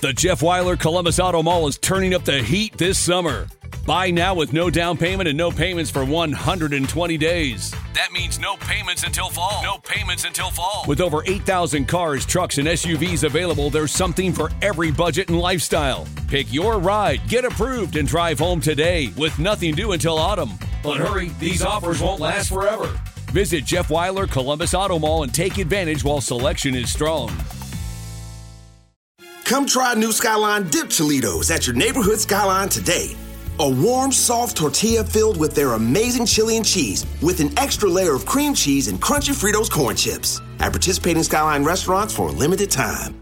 The Jeff Weiler Columbus Auto Mall is turning up the heat this summer. Buy now with no down payment and no payments for 120 days. That means no payments until fall. No payments until fall. With over 8,000 cars, trucks, and SUVs available, there's something for every budget and lifestyle. Pick your ride, get approved, and drive home today with nothing due until autumn. But hurry, these offers won't last forever. Visit Jeff Weiler Columbus Auto Mall and take advantage while selection is strong. Come try new Skyline Dip Cholitos at your neighborhood Skyline today. A warm, soft tortilla filled with their amazing chili and cheese with an extra layer of cream cheese and crunchy Fritos corn chips. At participating Skyline restaurants for a limited time.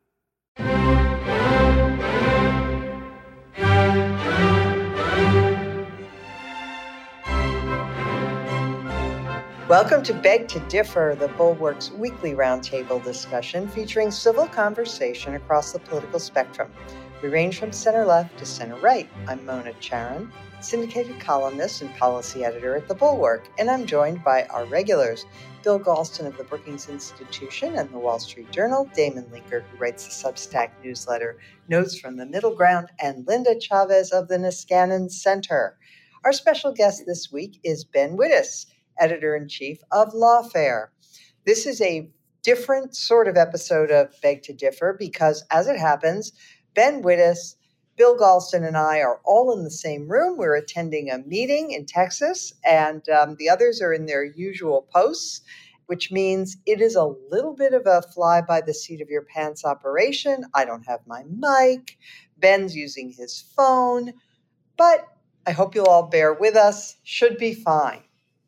Welcome to Beg to Differ, the Bulwark's weekly roundtable discussion featuring civil conversation across the political spectrum. We range from center-left to center-right. I'm Mona Charan, syndicated columnist and policy editor at The Bulwark, and I'm joined by our regulars, Bill Galston of the Brookings Institution and the Wall Street Journal, Damon Linker, who writes the Substack newsletter Notes from the Middle Ground, and Linda Chavez of the Niskanen Center. Our special guest this week is Ben Wittes, editor-in-chief of Lawfare. This is a different sort of episode of Beg to Differ because, as it happens, Ben Wittes, Bill Galston, and I are all in the same room. We're attending a meeting in Texas, and the others are in their usual posts, which means it is a little bit of a fly-by-the-seat-of-your-pants operation. I don't have my mic. Ben's using his phone, but I hope you'll all bear with us. Should be fine.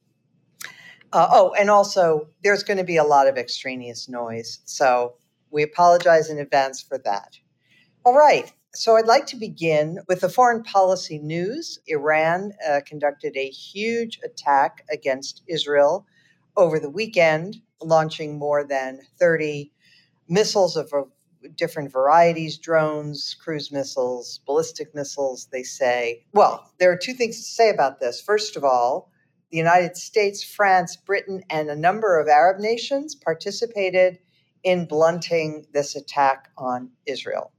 And also, there's going to be a lot of extraneous noise, so we apologize in advance for that. All right, so I'd like to begin with the foreign policy news. Iran conducted a huge attack against Israel over the weekend, launching more than 30 missiles of different varieties, drones, cruise missiles, ballistic missiles, they say. Well, there are two things to say about this. First of all, the United States, France, Britain, and a number of Arab nations participated in blunting this attack on Israel.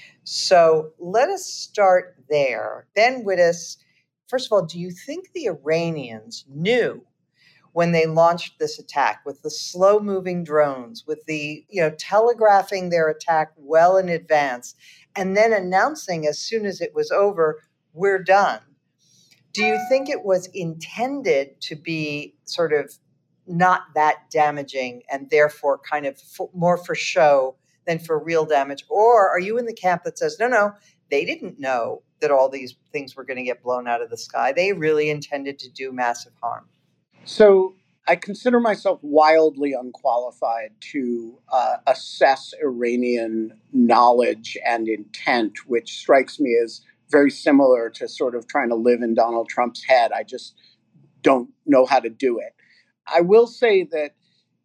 So let us start there. Ben Wittes, first of all, do you think the Iranians knew when they launched this attack with the slow-moving drones, with the, telegraphing their attack well in advance, and then announcing as soon as it was over, we're done? Do you think it was intended to be sort of not that damaging and therefore kind of more for show than for real damage? Or are you in the camp that says, no, they didn't know that all these things were going to get blown out of the sky. They really intended to do massive harm? So I consider myself wildly unqualified to assess Iranian knowledge and intent, which strikes me as very similar to sort of trying to live in Donald Trump's head. I just don't know how to do it. I will say that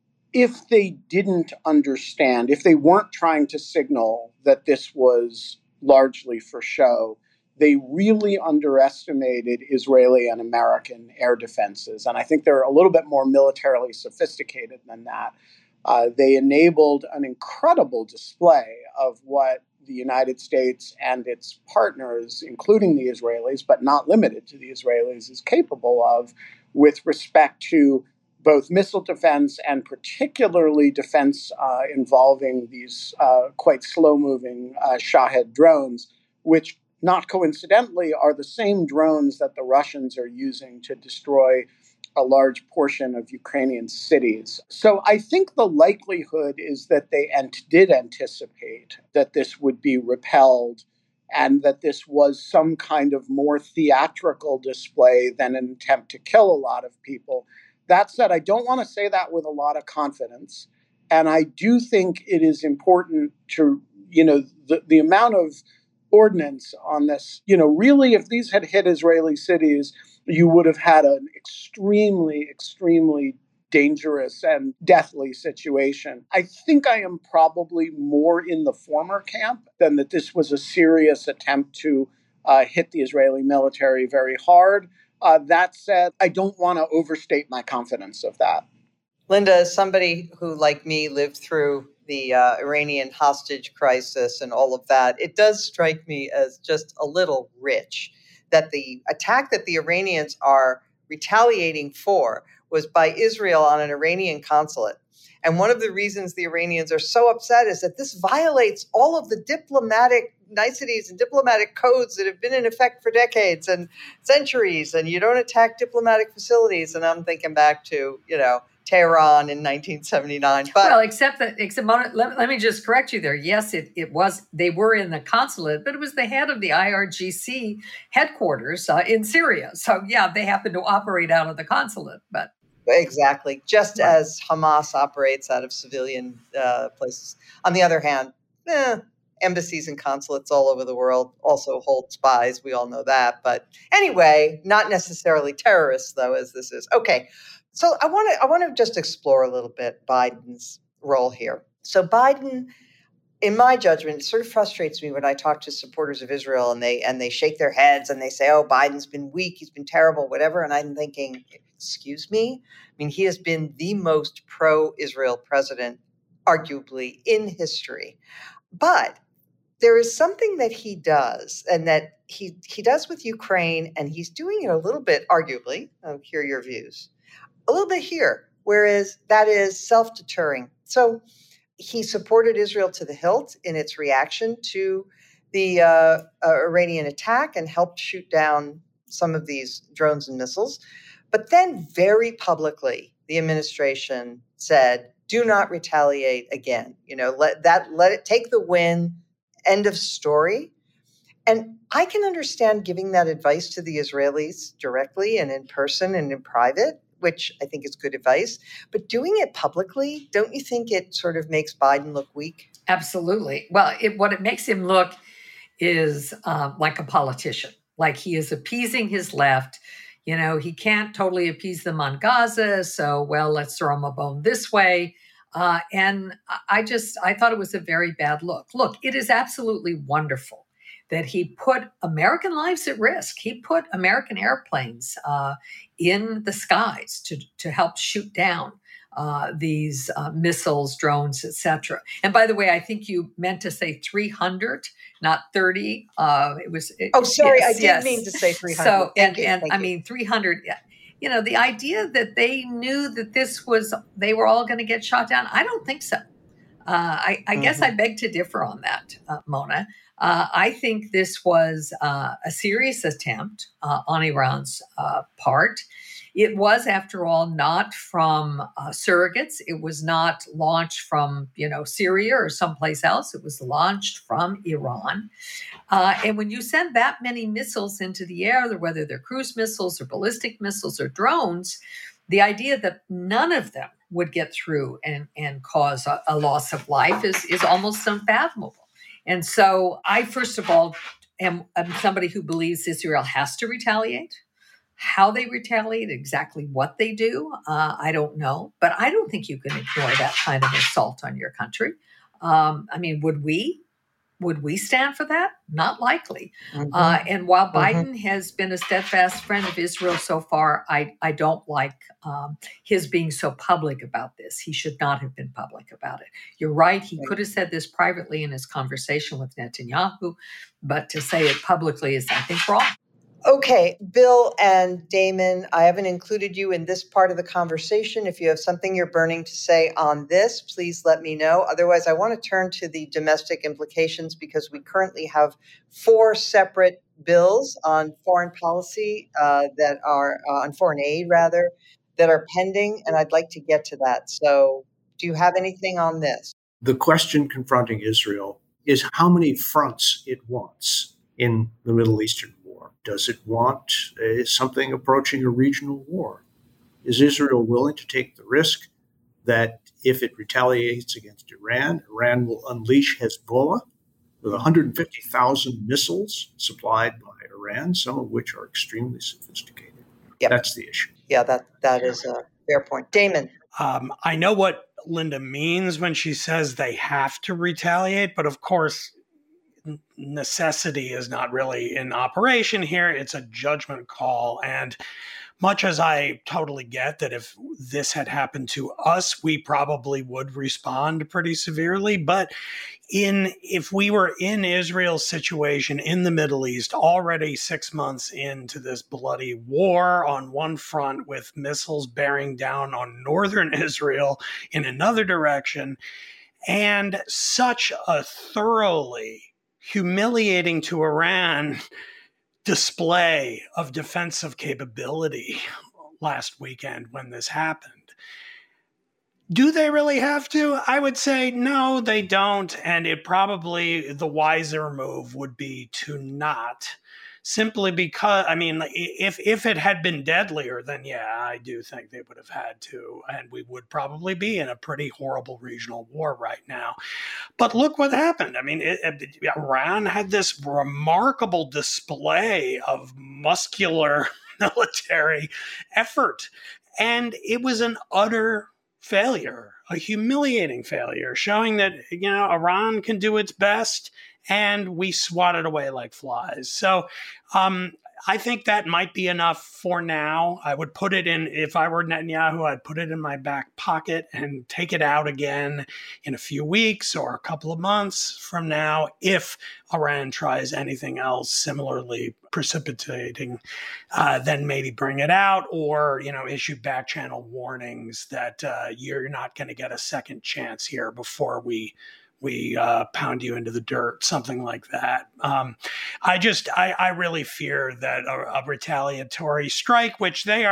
if they didn't understand, if they weren't trying to signal that this was largely for show, they really underestimated Israeli and American air defenses. And I think they're a little bit more militarily sophisticated than that. They enabled an incredible display of what the United States and its partners, including the Israelis, but not limited to the Israelis, is capable of with respect to both missile defense and particularly defense involving these quite slow-moving Shahed drones, which not coincidentally are the same drones that the Russians are using to destroy a large portion of Ukrainian cities. So I think the likelihood is that they did anticipate that this would be repelled and that this was some kind of more theatrical display than an attempt to kill a lot of people. That said, I don't want to say that with a lot of confidence. And I do think it is important to, the amount of ordnance on this, really, if these had hit Israeli cities, you would have had an extremely, extremely dangerous and deathly situation. I think I am probably more in the former camp than that this was a serious attempt to hit the Israeli military very hard. That said, I don't want to overstate my confidence of that. Linda, as somebody who, like me, lived through the Iranian hostage crisis and all of that, it does strike me as just a little rich that the attack that the Iranians are retaliating for was by Israel on an Iranian consulate. And one of the reasons the Iranians are so upset is that this violates all of the diplomatic niceties and diplomatic codes that have been in effect for decades and centuries, and you don't attack diplomatic facilities. And I'm thinking back to, Tehran in 1979. But well, except let me just correct you there. Yes, it was, they were in the consulate, but it was the head of the IRGC headquarters in Syria. So yeah, they happened to operate out of the consulate, but. Exactly. Just as Hamas operates out of civilian places. On the other hand, embassies and consulates all over the world also hold spies. We all know that. But anyway, not necessarily terrorists, though, as this is. Okay. So I want to just explore a little bit Biden's role here. So Biden, in my judgment, it sort of frustrates me when I talk to supporters of Israel and they shake their heads and they say, "Oh, Biden's been weak, he's been terrible, whatever." And I'm thinking, excuse me? I mean, he has been the most pro-Israel president, arguably, in history. But there is something that he does, and that he does with Ukraine, and he's doing it a little bit, arguably, I'll hear your views, a little bit here, whereas that is self-deterring. So he supported Israel to the hilt in its reaction to the Iranian attack and helped shoot down some of these drones and missiles. But then very publicly, the administration said, do not retaliate again. Let it take the win, end of story. And I can understand giving that advice to the Israelis directly and in person and in private, which I think is good advice. But doing it publicly, don't you think it sort of makes Biden look weak? Absolutely. Well, what it makes him look is like a politician, like he is appeasing his left. He can't totally appease them on Gaza, so, let's throw him a bone this way. And I thought it was a very bad look. Look, it is absolutely wonderful that he put American lives at risk. He put American airplanes in the skies to help shoot down these missiles, drones, etc. And by the way, I think you meant to say 300, not 30. It was. Sorry, yes, I did mean to say 300. So, I mean 300. The idea that they knew that they were all going to get shot down, I don't think so. I guess I beg to differ on that, Mona. I think this was a serious attempt on Iran's part. It was, after all, not from surrogates. It was not launched from, Syria or someplace else. It was launched from Iran. And when you send that many missiles into the air, whether they're cruise missiles or ballistic missiles or drones, the idea that none of them would get through and cause a loss of life is almost unfathomable. And so I, first of all, am somebody who believes Israel has to retaliate. How they retaliate, exactly what they do, I don't know. But I don't think you can ignore that kind of assault on your country. Would we stand for that? Not likely. Mm-hmm. And while Biden has been a steadfast friend of Israel so far, I don't like his being so public about this. He should not have been public about it. You're right. He could have said this privately in his conversation with Netanyahu, but to say it publicly is, I think, wrong. Okay, Bill and Damon, I haven't included you in this part of the conversation. If you have something you're burning to say on this, please let me know. Otherwise, I want to turn to the domestic implications because we currently have 4 separate bills on foreign policy that are on foreign aid, rather, that are pending, and I'd like to get to that. So do you have anything on this? The question confronting Israel is how many fronts it wants in the Middle Eastern war. Does it want something approaching a regional war? Is Israel willing to take the risk that if it retaliates against Iran, Iran will unleash Hezbollah with 150,000 missiles supplied by Iran, some of which are extremely sophisticated? Yep. That's the issue. Yeah, that is a fair point. Damon? I know what Linda means when she says they have to retaliate, but of course, necessity is not really in operation here. It's a judgment call. And much as I totally get that if this had happened to us, we probably would respond pretty severely. But if we were in Israel's situation in the Middle East, already 6 months into this bloody war on one front with missiles bearing down on northern Israel in another direction, and such a thoroughly humiliating to Iran display of defensive capability last weekend when this happened. Do they really have to? I would say no, they don't. And it probably the wiser move would be to not. Simply because, I mean, if it had been deadlier, then yeah, I do think they would have had to. And we would probably be in a pretty horrible regional war right now. But look what happened. I mean, Iran had this remarkable display of muscular military effort. And it was an utter failure, a humiliating failure, showing that, Iran can do its best and we swatted away like flies. So I think that might be enough for now. I would put it in, if I were Netanyahu, I'd put it in my back pocket and take it out again in a few weeks or a couple of months from now if Iran tries anything else similarly precipitating, then maybe bring it out or, issue back channel warnings that you're not going to get a second chance here before we pound you into the dirt, something like that. I really fear that a retaliatory strike, which the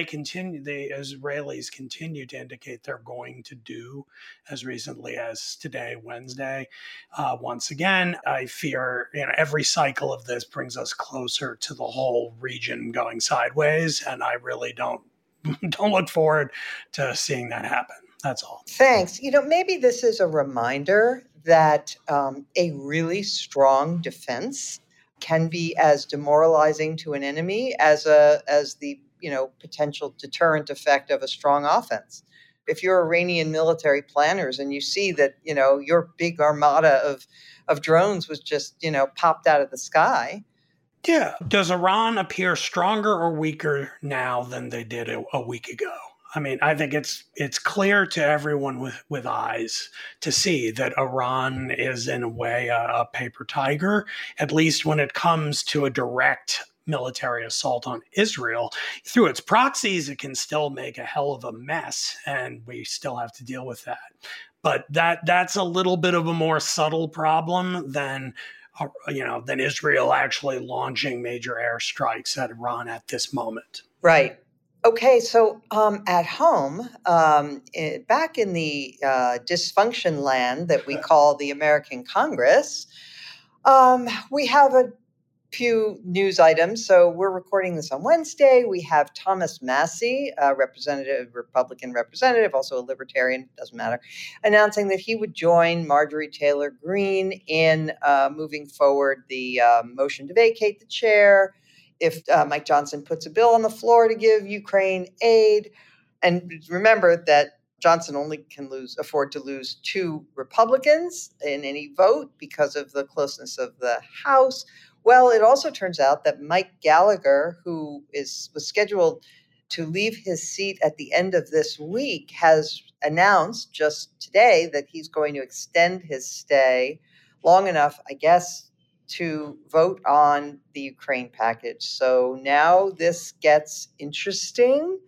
Israelis continue to indicate they're going to do as recently as today, Wednesday. Once again, I fear, every cycle of this brings us closer to the whole region going sideways. And I really don't look forward to seeing that happen. That's all. Thanks. Maybe this is a reminder that a really strong defense can be as demoralizing to an enemy as the potential deterrent effect of a strong offense. If you're Iranian military planners and you see that your big armada of drones was just popped out of the sky. Yeah. Does Iran appear stronger or weaker now than they did a week ago? I mean, I think it's clear to everyone with eyes to see that Iran is in a way a paper tiger, at least when it comes to a direct military assault on Israel. Through its proxies, it can still make a hell of a mess, and we still have to deal with that. But that's a little bit of a more subtle problem than Israel actually launching major airstrikes at Iran at this moment. Right. Okay, so at home, back in the dysfunction land that we call the American Congress, we have a few news items. So we're recording this on Wednesday. We have Thomas Massie, a Republican representative, also a libertarian, doesn't matter, announcing that he would join Marjorie Taylor Greene in moving forward the motion to vacate the chair if Mike Johnson puts a bill on the floor to give Ukraine aid. And remember that Johnson only can afford to lose 2 Republicans in any vote because of the closeness of the House. Well, it also turns out that Mike Gallagher, who was scheduled to leave his seat at the end of this week, has announced just today that he's going to extend his stay long enough, I guess, to vote on the Ukraine package. So now this gets interesting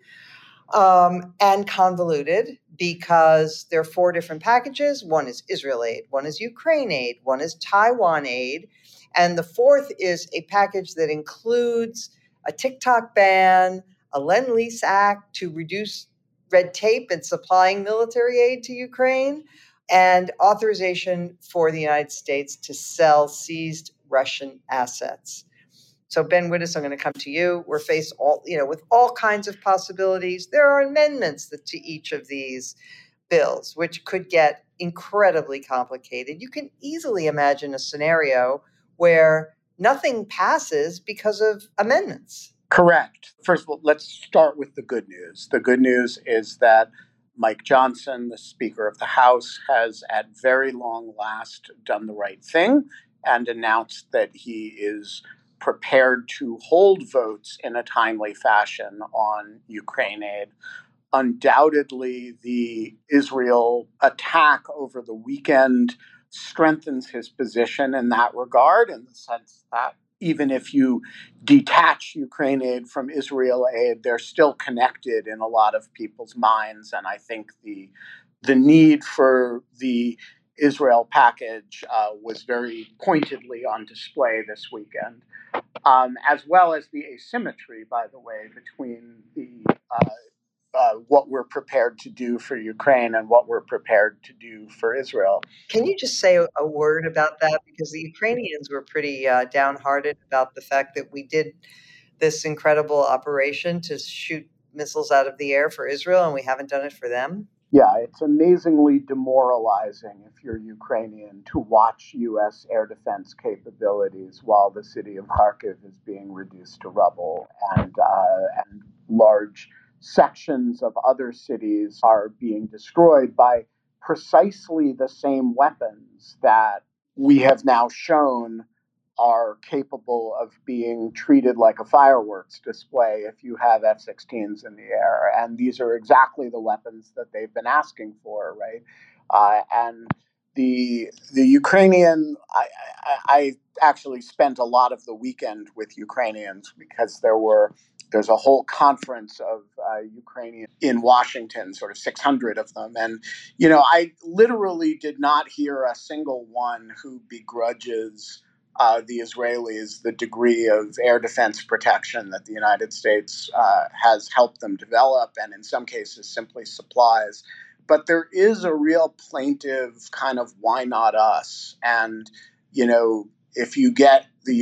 and convoluted because there are 4 different packages. One is Israel aid, one is Ukraine aid, one is Taiwan aid, and the 4th is a package that includes a TikTok ban, a Lend-Lease Act to reduce red tape in supplying military aid to Ukraine, and authorization for the United States to sell seized Russian assets. So, Ben Wittes, I'm going to come to you. We're faced with all kinds of possibilities. There are amendments to each of these bills, which could get incredibly complicated. You can easily imagine a scenario where nothing passes because of amendments. Correct. First of all, let's start with the good news. The good news is that Mike Johnson, the Speaker of the House, has at very long last done the right thing and announced that he is prepared to hold votes in a timely fashion on Ukraine aid. Undoubtedly, the Israel attack over the weekend strengthens his position in that regard, in the sense that even if you detach Ukraine aid from Israel aid, they're still connected in a lot of people's minds. And I think the need for the Israel package was very pointedly on display this weekend, as well as the asymmetry, by the way, between what we're prepared to do for Ukraine and what we're prepared to do for Israel. Can you just say a word about that? Because the Ukrainians were pretty downhearted about the fact that we did this incredible operation to shoot missiles out of the air for Israel, and we haven't done it for them. Yeah, it's amazingly demoralizing if you're Ukrainian to watch U.S. air defense capabilities while the city of Kharkiv is being reduced to rubble, and large sections of other cities are being destroyed by precisely the same weapons that we have now shown are capable of being treated like a fireworks display if you have F-16s in the air. And these are exactly the weapons that they've been asking for, right? And the Ukrainian, I actually spent a lot of the weekend with Ukrainians because there's a whole conference of Ukrainians in Washington, sort of 600 of them. And, I literally did not hear a single one who begrudges the Israelis the degree of air defense protection that the United States has helped them develop, and in some cases simply supplies. But there is a real plaintive kind of why not us? And, if you get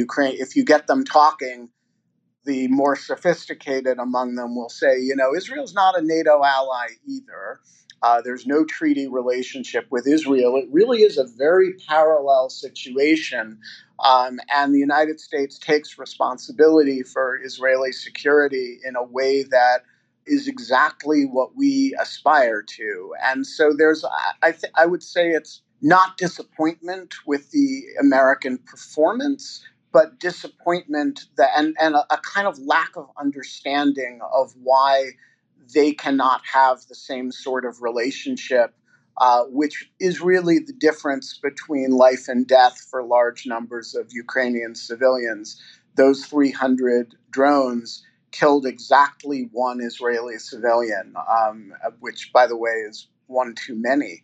them talking, the more sophisticated among them will say, Israel's not a NATO ally either. There's no treaty relationship with Israel. It really is a very parallel situation. And the United States takes responsibility for Israeli security in a way that is exactly what we aspire to. And so I would say it's not disappointment with the American performance, but disappointment and a kind of lack of understanding of why they cannot have the same sort of relationship, which is really the difference between life and death for large numbers of Ukrainian civilians. Those 300 drones killed exactly one Israeli civilian, which, by the way, is one too many.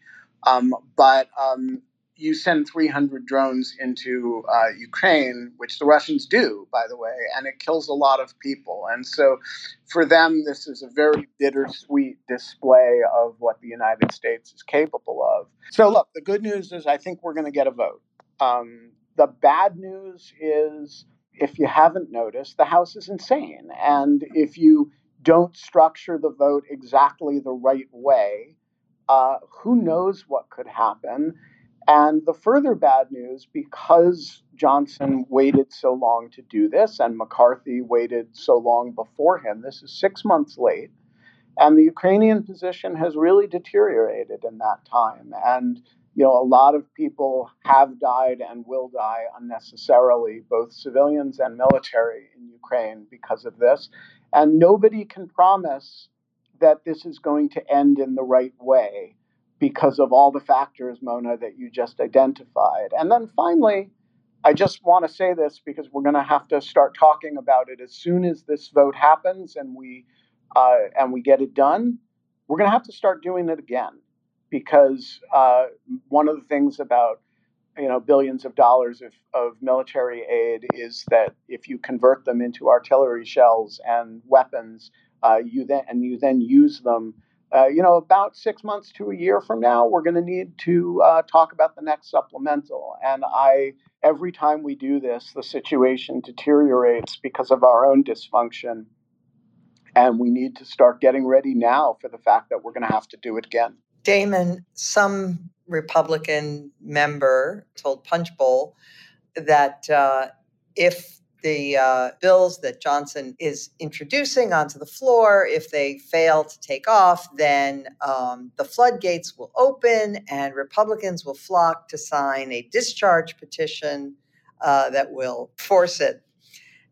But you send 300 drones into Ukraine, which the Russians do, by the way, and it kills a lot of people. And so for them, this is a very bittersweet display of what the United States is capable of. So look, the good news is I think we're going to get a vote. The bad news is, if you haven't noticed, the House is insane. And if you don't structure the vote exactly the right way, who knows what could happen. And the further bad news, because Johnson waited so long to do this and McCarthy waited so long before him, this is 6 months late. And the Ukrainian position has really deteriorated in that time. And, a lot of people have died and will die unnecessarily, both civilians and military in Ukraine because of this. And nobody can promise that this is going to end in the right way, because of all the factors, Mona, that you just identified. And then finally, I just want to say this because we're going to have to start talking about it as soon as this vote happens and we get it done. We're going to have to start doing it again, because one of the things about billions of dollars of military aid is that if you convert them into artillery shells and weapons, you then use them. About 6 months to a year from now, we're going to need to talk about the next supplemental. And every time we do this, the situation deteriorates because of our own dysfunction. And we need to start getting ready now for the fact that we're going to have to do it again. Damon, some Republican member told Punchbowl that if the bills that Johnson is introducing onto the floor, if they fail to take off, then the floodgates will open and Republicans will flock to sign a discharge petition that will force it.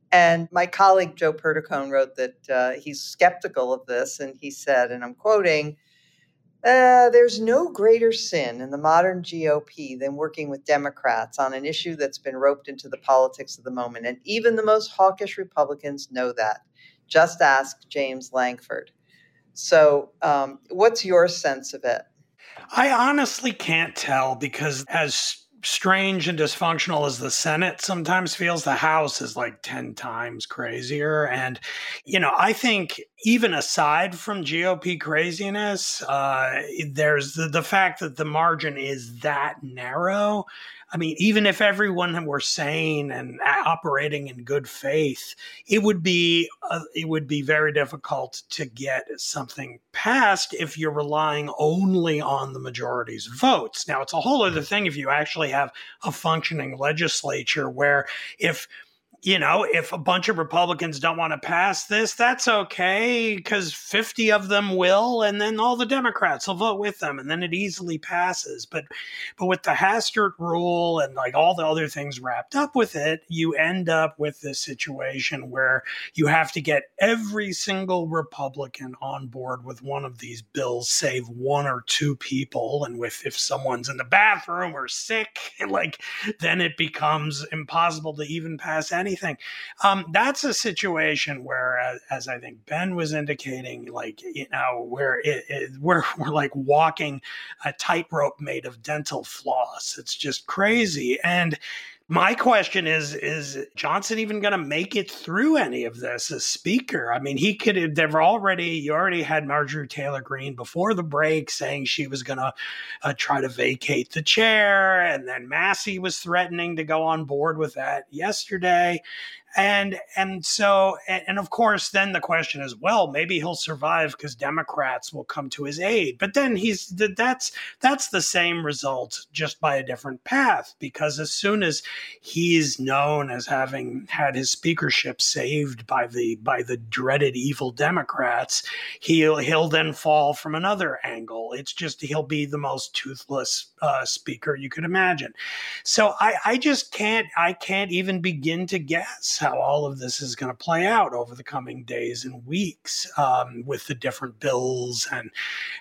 And my colleague Joe Perticone wrote that he's skeptical of this, and he said, and I'm quoting, there's no greater sin in the modern GOP than working with Democrats on an issue that's been roped into the politics of the moment. And even the most hawkish Republicans know that. Just ask James Lankford. So what's your sense of it? I honestly can't tell, because as strange and dysfunctional as the Senate sometimes feels, the House is like 10 times crazier. And, I think even aside from GOP craziness, there's the fact that the margin is that narrow. I mean, even if everyone were sane and operating in good faith, it would be very difficult to get something passed if you're relying only on the majority's votes. Now, it's a whole other thing if you actually have a functioning legislature where if a bunch of Republicans don't want to pass this, that's okay, because 50 of them will, and then all the Democrats will vote with them, and then it easily passes. But with the Hastert rule and like all the other things wrapped up with it, you end up with this situation where you have to get every single Republican on board with one of these bills, save one or two people. And if someone's in the bathroom or sick, then it becomes impossible to even pass anything. That's a situation where, as I think Ben was indicating, where we're like walking a tightrope made of dental floss. It's just crazy. And my question is Johnson even going to make it through any of this as speaker? I mean, you already had Marjorie Taylor Greene before the break saying she was going to try to vacate the chair. And then Massey was threatening to go on board with that yesterday. And of course, then the question is, well, maybe he'll survive because Democrats will come to his aid. But then that's the same result, just by a different path, because as soon as he's known as having had his speakership saved by the dreaded evil Democrats, he'll then fall from another angle. It's just he'll be the most toothless speaker you could imagine. So I can't even begin to guess how all of this is going to play out over the coming days and weeks, with the different bills and,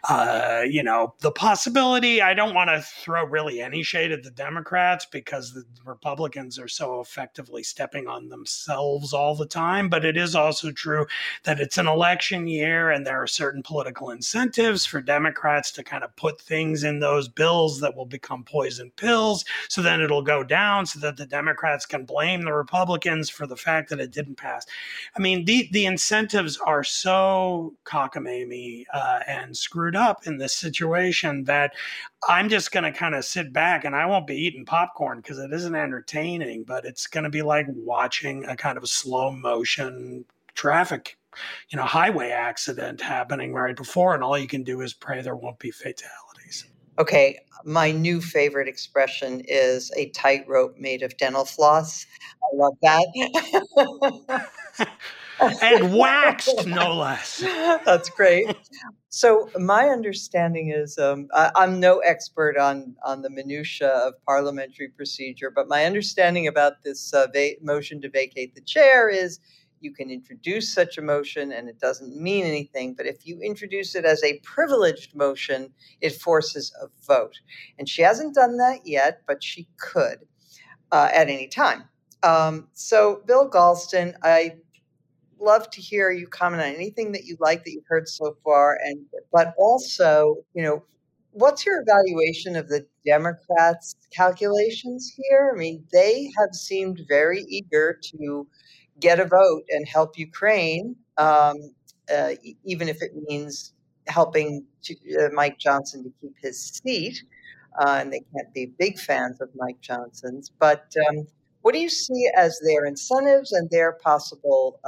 the possibility. I don't want to throw really any shade at the Democrats because the Republicans are so effectively stepping on themselves all the time. But it is also true that it's an election year and there are certain political incentives for Democrats to kind of put things in those bills that will become poison pills. So then it'll go down so that the Democrats can blame the Republicans for the fact that it didn't pass. I mean, the incentives are so cockamamie and screwed up in this situation that I'm just going to kind of sit back, and I won't be eating popcorn because it isn't entertaining, but it's going to be like watching a kind of slow motion traffic, highway accident happening right before, and all you can do is pray there won't be fatalities. Okay, my new favorite expression is a tightrope made of dental floss. I love that. And waxed, no less. That's great. So my understanding is, I'm no expert on the minutia of parliamentary procedure, but my understanding about this motion to vacate the chair is you can introduce such a motion and it doesn't mean anything. But if you introduce it as a privileged motion, it forces a vote. And she hasn't done that yet, but she could at any time. So Bill Galston, I love to hear you comment on anything that you like that you've heard so far. But also, what's your evaluation of the Democrats' calculations here? I mean, they have seemed very eager to get a vote and help Ukraine, even if it means helping Mike Johnson to keep his seat. And they can't be big fans of Mike Johnson's. But what do you see as their incentives and their possible,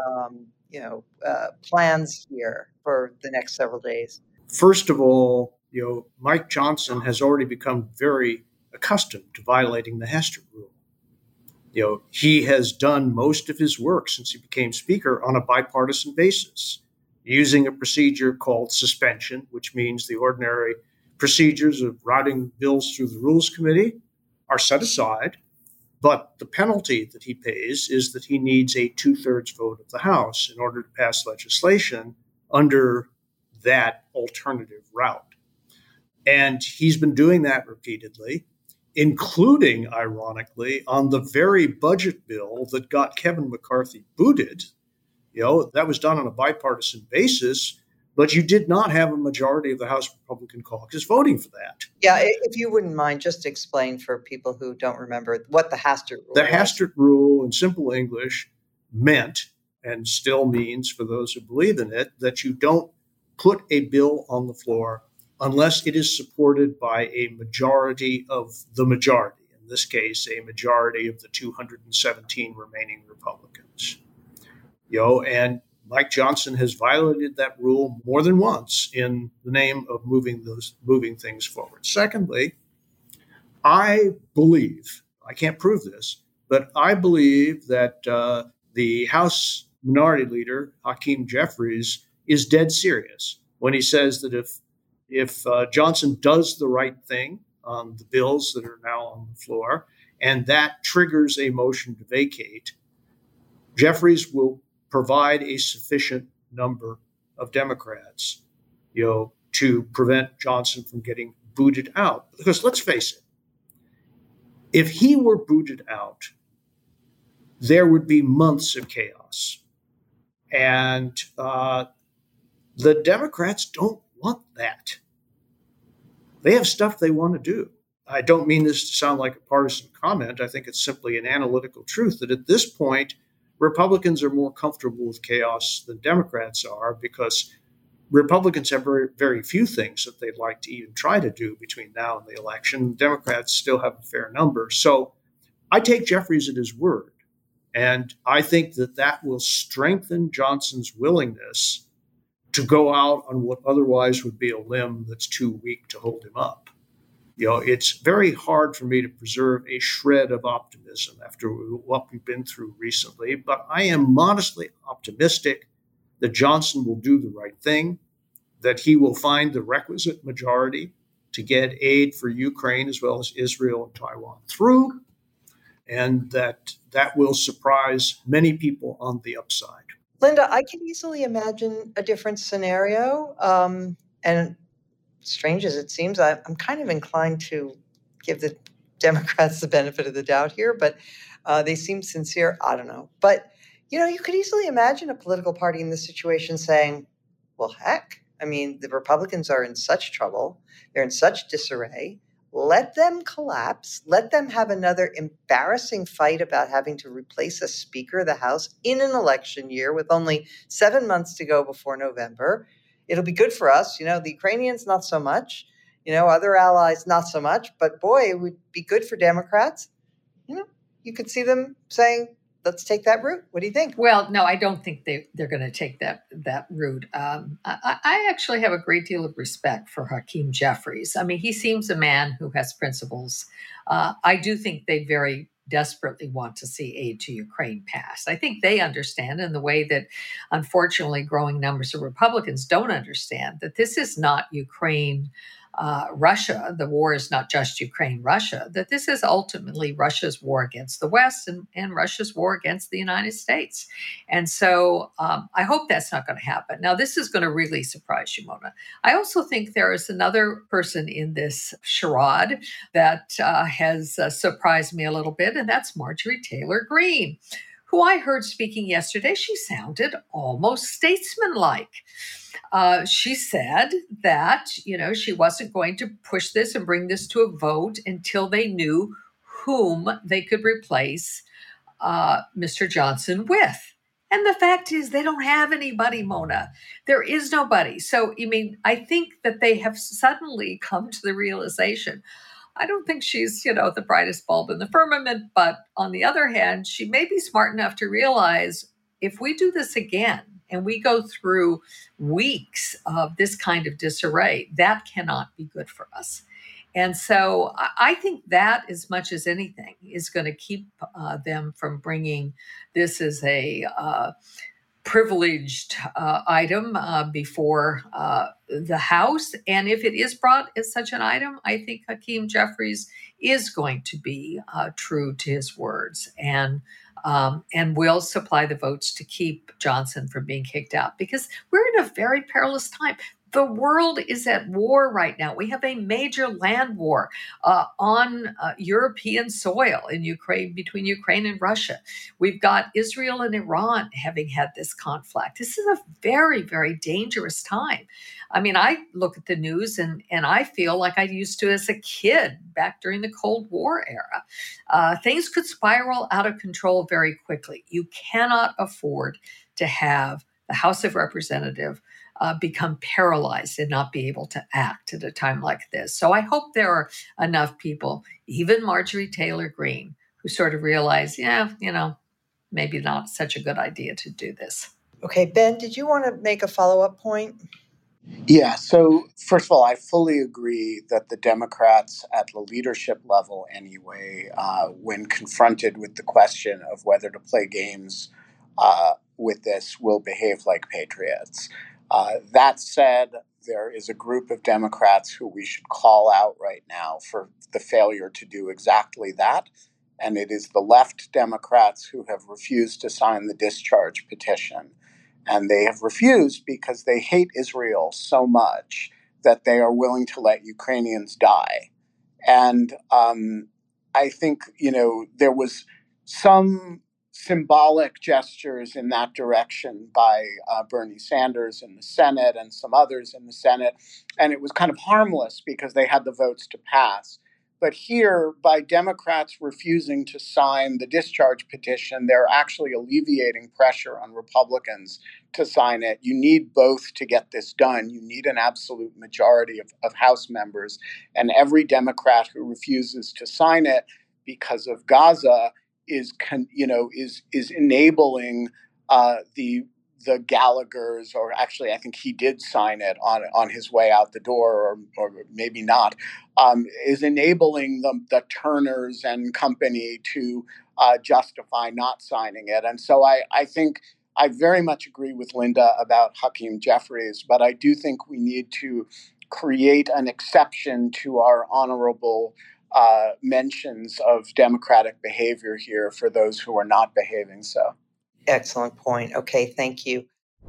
plans here for the next several days? First of all, Mike Johnson has already become very accustomed to violating the Hastert rule. He has done most of his work since he became speaker on a bipartisan basis, using a procedure called suspension, which means the ordinary procedures of routing bills through the Rules Committee are set aside, But the penalty that he pays is that he needs a 2/3 vote of the House in order to pass legislation under that alternative route. And he's been doing that repeatedly, including, ironically, on the very budget bill that got Kevin McCarthy booted. That was done on a bipartisan basis, but you did not have a majority of the House Republican caucus voting for that. Yeah, if you wouldn't mind, just explain for people who don't remember what the Hastert rule The was. Hastert rule, in simple English, meant, and still means for those who believe in it, that you don't put a bill on the floor unless it is supported by a majority of the majority, in this case, a majority of the 217 remaining Republicans. And Mike Johnson has violated that rule more than once in the name of moving things forward. Secondly, I believe, I can't prove this, but I believe that the House Minority Leader, Hakeem Jeffries, is dead serious when he says that if Johnson does the right thing on the bills that are now on the floor, and that triggers a motion to vacate, Jeffries will provide a sufficient number of Democrats, to prevent Johnson from getting booted out. Because let's face it, if he were booted out, there would be months of chaos. And the Democrats don't want that. They have stuff they want to do. I don't mean this to sound like a partisan comment. I think it's simply an analytical truth that at this point, Republicans are more comfortable with chaos than Democrats are, because Republicans have very, very few things that they'd like to even try to do between now and the election. Democrats still have a fair number. So I take Jeffries at his word. And I think that will strengthen Johnson's willingness to go out on what otherwise would be a limb that's too weak to hold him up. It's very hard for me to preserve a shred of optimism after what we've been through recently, but I am modestly optimistic that Johnson will do the right thing, that he will find the requisite majority to get aid for Ukraine as well as Israel and Taiwan through, and that will surprise many people on the upside. Linda, I can easily imagine a different scenario. And strange as it seems, I'm kind of inclined to give the Democrats the benefit of the doubt here, but they seem sincere. I don't know. But, you could easily imagine a political party in this situation saying, well, heck, I mean, the Republicans are in such trouble. They're in such disarray. Let them collapse. Let them have another embarrassing fight about having to replace a Speaker of the House in an election year with only 7 months to go before November. It'll be good for us. The Ukrainians, not so much. Other allies, not so much. But boy, it would be good for Democrats. You could see them saying, let's take that route. What do you think? Well, no, I don't think they're going to take that route. I actually have a great deal of respect for Hakeem Jeffries. I mean, he seems a man who has principles. I do think they very desperately want to see aid to Ukraine pass. I think they understand, in the way that, unfortunately, growing numbers of Republicans don't understand, that this is not Ukraine, Russia. The war is not just Ukraine-Russia, that this is ultimately Russia's war against the West and Russia's war against the United States. And so I hope that's not going to happen. Now, this is going to really surprise you, Mona. I also think there is another person in this charade that has surprised me a little bit, and that's Marjorie Taylor Greene, who I heard speaking yesterday. She sounded almost statesmanlike. She said that, she wasn't going to push this and bring this to a vote until they knew whom they could replace Mr. Johnson with. And the fact is, they don't have anybody, Mona. There is nobody. So, I think that they have suddenly come to the realization. I don't think she's, the brightest bulb in the firmament, but on the other hand, she may be smart enough to realize, if we do this again and we go through weeks of this kind of disarray, that cannot be good for us. And so I think that, as much as anything, is going to keep them from bringing this as a privileged item before the House. And if it is brought as such an item, I think Hakeem Jeffries is going to be true to his words and will supply the votes to keep Johnson from being kicked out, because we're in a very perilous time. The world is at war right now. We have a major land war on European soil in Ukraine, between Ukraine and Russia. We've got Israel and Iran having had this conflict. This is a very, very dangerous time. I mean, I look at the news and I feel like I used to as a kid back during the Cold War era. Things could spiral out of control very quickly. You cannot afford to have the House of Representatives become paralyzed and not be able to act at a time like this. So I hope there are enough people, even Marjorie Taylor Greene, who sort of realize, maybe not such a good idea to do this. Okay, Ben, did you want to make a follow-up point? Yeah, so first of all, I fully agree that the Democrats at the leadership level anyway, when confronted with the question of whether to play games with this, will behave like patriots. That said, there is a group of Democrats who we should call out right now for the failure to do exactly that. And it is the left Democrats who have refused to sign the discharge petition. And they have refused because they hate Israel so much that they are willing to let Ukrainians die. And I think, there was some symbolic gestures in that direction by Bernie Sanders in the Senate and some others in the Senate. And it was kind of harmless because they had the votes to pass. But here, by Democrats refusing to sign the discharge petition, they're actually alleviating pressure on Republicans to sign it. You need both to get this done. You need an absolute majority of House members. And every Democrat who refuses to sign it because of Gaza is enabling the Gallaghers, or actually I think he did sign it on his way out the door, or maybe not, is enabling the Turners and company to justify not signing it. And so I think I very much agree with Linda about Hakeem Jeffries, but I do think we need to create an exception to our honorable mentions of democratic behavior here for those who are not behaving so. Excellent point. Okay, thank you.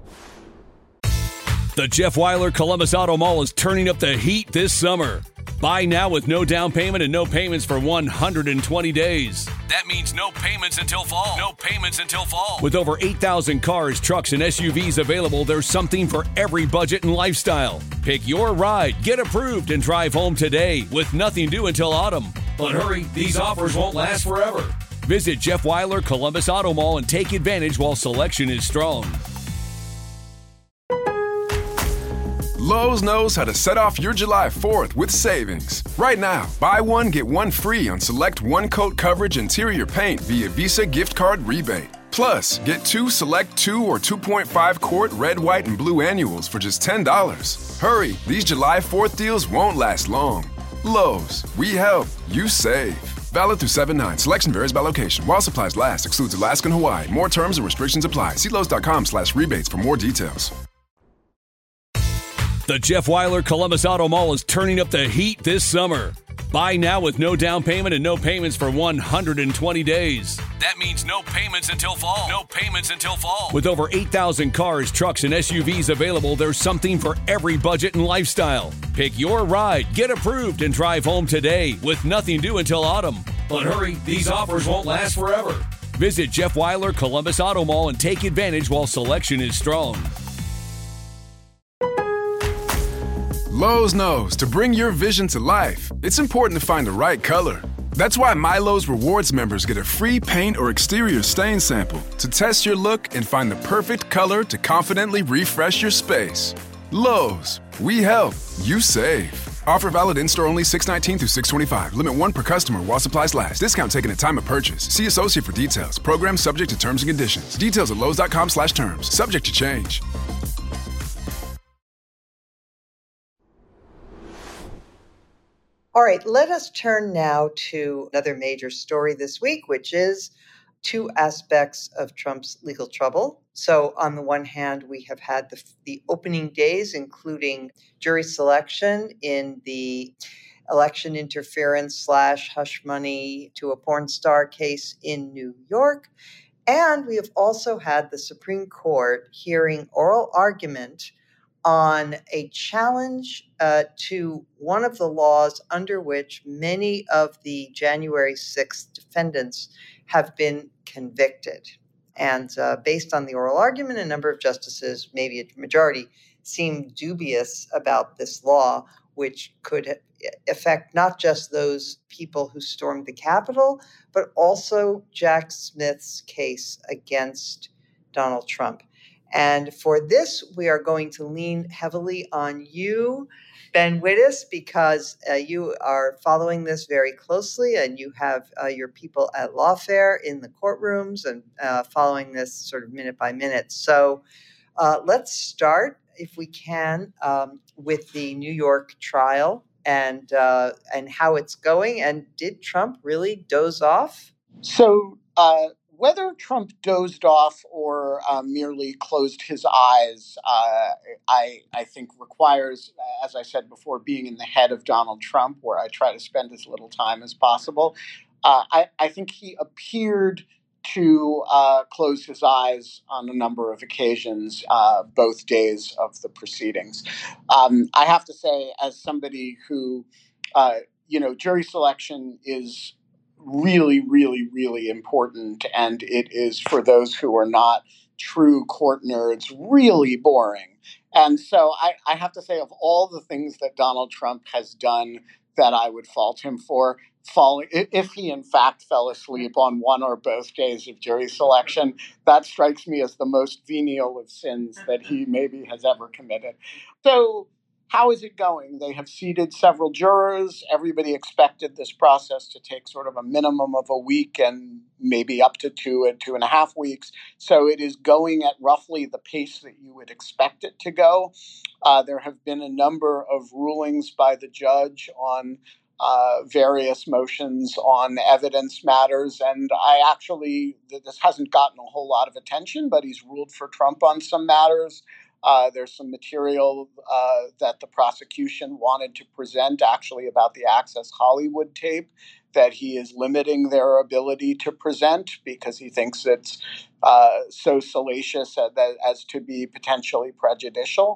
The Jeff Weiler Columbus Auto Mall is turning up the heat this summer. Buy now with no down payment and no payments for 120 days. That means no payments until fall. No payments until fall. With over 8,000 cars, trucks, and SUVs available, there's something for every budget and lifestyle. Pick your ride, get approved, and drive home today with nothing due until autumn. But hurry, these offers won't last forever. Visit Jeff Weiler Columbus Auto Mall and take advantage while selection is strong. Lowe's knows how to set off your July 4th with savings. Right now, buy one, get one free on select one-coat coverage interior paint via Visa gift card rebate. Plus, get two select 2 or 2.5 quart red, white, and blue annuals for just $10. Hurry, these July 4th deals won't last long. Lowe's, we help, you save. Valid through 7/9. Selection varies by location. While supplies last, excludes Alaska and Hawaii. More terms and restrictions apply. See Lowe's.com/rebates for more details. The Jeff Weiler Columbus Auto Mall is turning up the heat this summer. Buy now with no down payment and no payments for 120 days. That means no payments until fall. No payments until fall. With over 8,000 cars, trucks, and SUVs available, there's something for every budget and lifestyle. Pick your ride, get approved, and drive home today with nothing due until autumn. But hurry, these offers won't last forever. Visit Jeff Weiler Columbus Auto Mall and take advantage while selection is strong. Lowe's knows to bring your vision to life, it's important to find the right color. That's why MyLowe's Rewards members get a free paint or exterior stain sample to test your look and find the perfect color to confidently refresh your space. Lowe's, we help, you save. Offer valid in-store only 6/19 through 6/25. Limit 1 per customer while supplies last. Discount taken at time of purchase. See associate for details. Program subject to terms and conditions. Details at lowes.com/terms. Subject to change. All right, let us turn now to another major story this week, which is two aspects of Trump's legal trouble. So on the one hand, we have had the opening days, including jury selection in the election interference / hush money to a porn star case in New York. And we have also had the Supreme Court hearing oral argument on a challenge to one of the laws under which many of the January 6th defendants have been convicted. And based on the oral argument, a number of justices, maybe a majority, seemed dubious about this law, which could affect not just those people who stormed the Capitol, but also Jack Smith's case against Donald Trump. And for this, we are going to lean heavily on you, Ben Wittes, because you are following this very closely and you have your people at Lawfare in the courtrooms and following this sort of minute by minute. So let's start, if we can, with the New York trial and how it's going. And did Trump really doze off? So whether Trump dozed off or merely closed his eyes, I think requires, as I said before, being in the head of Donald Trump, where I try to spend as little time as possible. I think he appeared to close his eyes on a number of occasions, both days of the proceedings. I have to say, as somebody who, jury selection is really, really, really important. And it is, for those who are not true court nerds, really boring. And so I have to say, of all the things that Donald Trump has done that I would fault him for, if he in fact fell asleep on one or both days of jury selection, that strikes me as the most venial of sins that he maybe has ever committed. So how is it going? They have seated several jurors. Everybody expected this process to take sort of a minimum of a week and maybe up to 2.5 weeks. So it is going at roughly the pace that you would expect it to go. There have been a number of rulings by the judge on various motions on evidence matters. And this hasn't gotten a whole lot of attention, but he's ruled for Trump on some matters. There's some material that the prosecution wanted to present actually about the Access Hollywood tape that he is limiting their ability to present because he thinks it's so salacious as to be potentially prejudicial.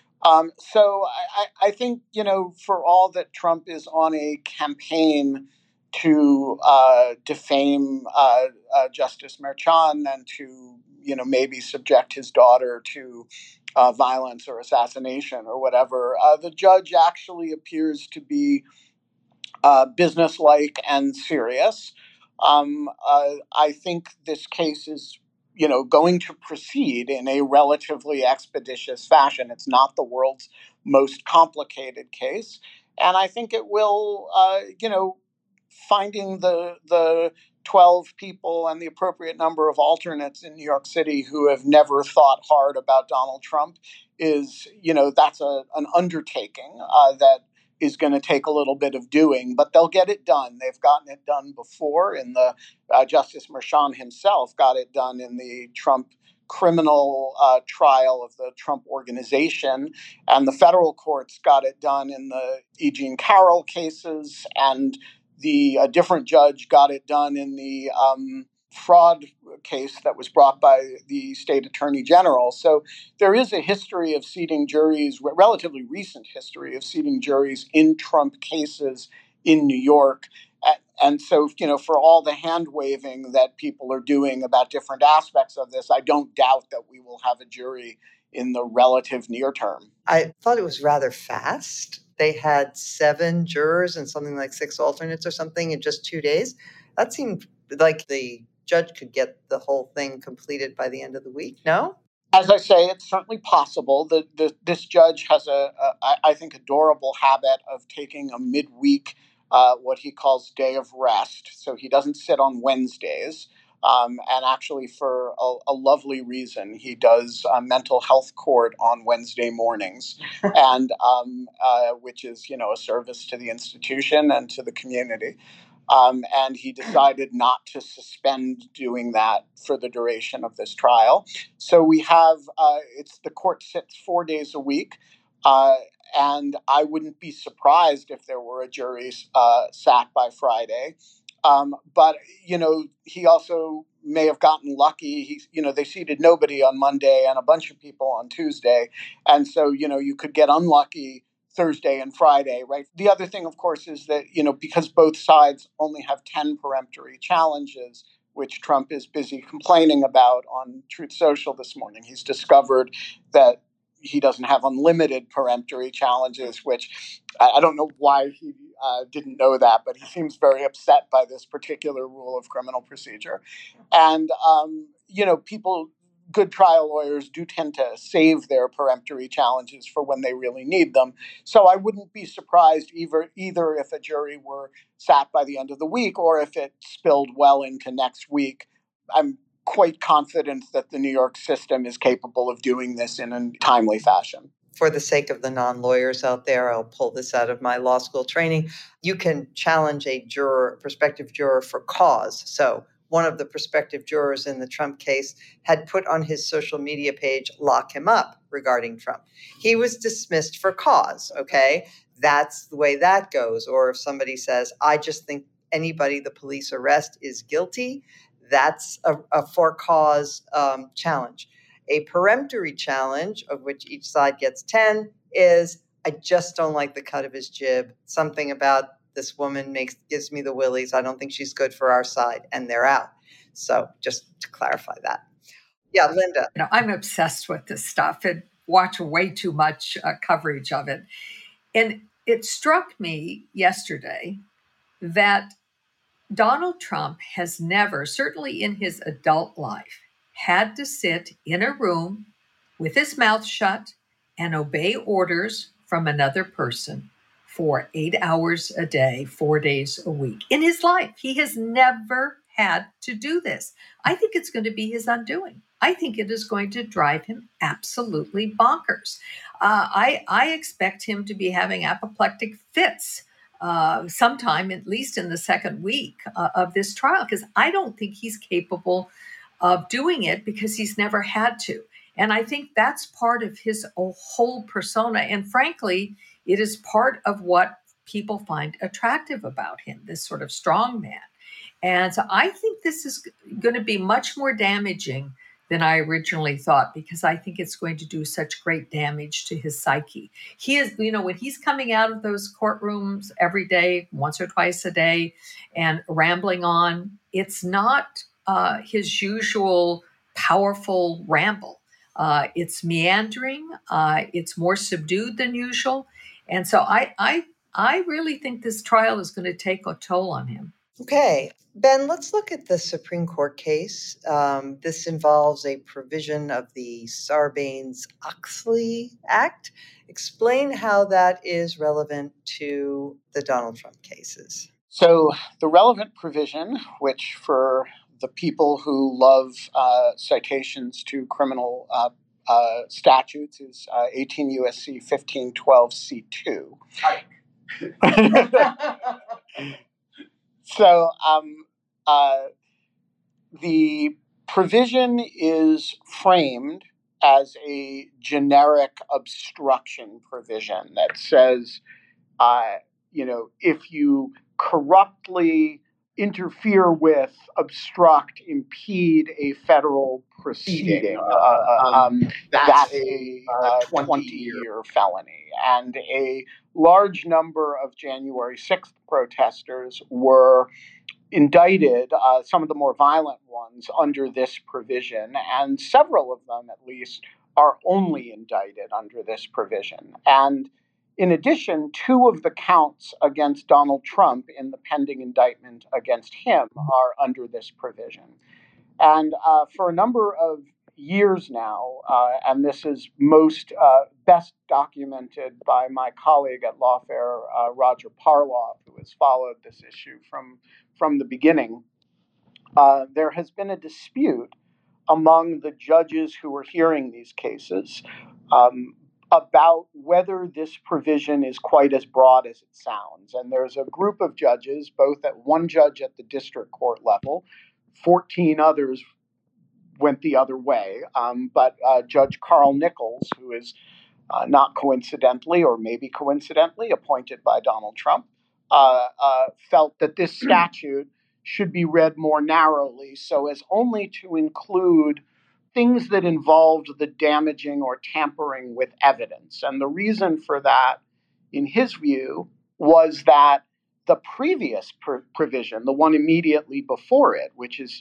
So I think, for all that Trump is on a campaign to defame Justice Merchan and to, maybe subject his daughter to violence or assassination or whatever, the judge actually appears to be businesslike and serious. I think this case is, going to proceed in a relatively expeditious fashion. It's not the world's most complicated case. And I think it will, finding the 12 people and the appropriate number of alternates in New York City who have never thought hard about Donald Trump is, that's an undertaking that is going to take a little bit of doing, but they'll get it done. They've gotten it done before in the Justice Merchan himself got it done in the Trump criminal trial of the Trump organization, and the federal courts got it done in the E. Jean Carroll cases, and the different judge got it done in the fraud case that was brought by the state attorney general. So there is a history of seating juries, relatively recent history of seating juries in Trump cases in New York. And so, for all the hand waving that people are doing about different aspects of this, I don't doubt that we will have a jury in the relative near term. I thought it was rather fast. They had 7 jurors and something like 6 alternates or something in just 2 days. That seemed like the judge could get the whole thing completed by the end of the week, no? As I say, it's certainly possible. This judge has I think, adorable habit of taking a midweek, what he calls day of rest. So he doesn't sit on Wednesdays. And actually, for a lovely reason, he does mental health court on Wednesday mornings, and which is, a service to the institution and to the community. And he decided not to suspend doing that for the duration of this trial. So we have, the court sits 4 days a week. And I wouldn't be surprised if there were a jury sat by Friday. But, he also may have gotten lucky. They seated nobody on Monday and a bunch of people on Tuesday. And so, you could get unlucky Thursday and Friday, right? The other thing, of course, is that, because both sides only have 10 peremptory challenges, which Trump is busy complaining about on Truth Social this morning. He's discovered that he doesn't have unlimited peremptory challenges, which I don't know why he didn't know that, but he seems very upset by this particular rule of criminal procedure. And, good trial lawyers do tend to save their peremptory challenges for when they really need them. So I wouldn't be surprised either if a jury were sat by the end of the week or if it spilled well into next week. I'm quite confident that the New York system is capable of doing this in a timely fashion. For the sake of the non-lawyers out there, I'll pull this out of my law school training. You can challenge a prospective juror for cause. So one of the prospective jurors in the Trump case had put on his social media page, "Lock him up," regarding Trump. He was dismissed for cause, okay? That's the way that goes. Or if somebody says, "I just think anybody the police arrest is guilty," that's a for cause challenge. A peremptory challenge, of which each side gets 10, is, "I just don't like the cut of his jib. Something about this woman gives me the willies. I don't think she's good for our side," and they're out. So just to clarify that. Yeah, Linda. I'm obsessed with this stuff and watch way too much coverage of it. And it struck me yesterday that Donald Trump has never, certainly in his adult life, had to sit in a room with his mouth shut and obey orders from another person for 8 hours a day, 4 days a week. In his life, he has never had to do this. I think it's going to be his undoing. I think it is going to drive him absolutely bonkers. I expect him to be having apoplectic fits sometime, at least in the second week of this trial, because I don't think he's capable of doing it because he's never had to. And I think that's part of his whole persona. And frankly, it is part of what people find attractive about him, this sort of strong man. And so I think this is going to be much more damaging than I originally thought, because I think it's going to do such great damage to his psyche. He is, when he's coming out of those courtrooms every day, once or twice a day, and rambling on, it's not his usual powerful ramble. It's meandering. It's more subdued than usual. And so I really think this trial is going to take a toll on him. Okay, Ben, let's look at the Supreme Court case. This involves a provision of the Sarbanes-Oxley Act. Explain how that is relevant to the Donald Trump cases. So the relevant provision, which for the people who love citations to criminal statutes, is 18 U.S.C. 1512 C2. So the provision is framed as a generic obstruction provision that says, if you corruptly interfere with, obstruct, impede a federal proceeding, that's a 20-year felony. And a large number of January 6th protesters were indicted, some of the more violent ones, under this provision, and several of them, at least, are only indicted under this provision. And in addition, 2 of the counts against Donald Trump in the pending indictment against him are under this provision. And for a number of years now, and this is best documented by my colleague at Lawfare, Roger Parloff, who has followed this issue from the beginning, there has been a dispute among the judges who are hearing these cases about whether this provision is quite as broad as it sounds. And there's a group of judges, one judge at the district court level, 14 others went the other way. But Judge Carl Nichols, who is not coincidentally, or maybe coincidentally, appointed by Donald Trump, felt that this statute should be read more narrowly so as only to include things that involved the damaging or tampering with evidence. And the reason for that, in his view, was that the previous provision, the one immediately before it, which is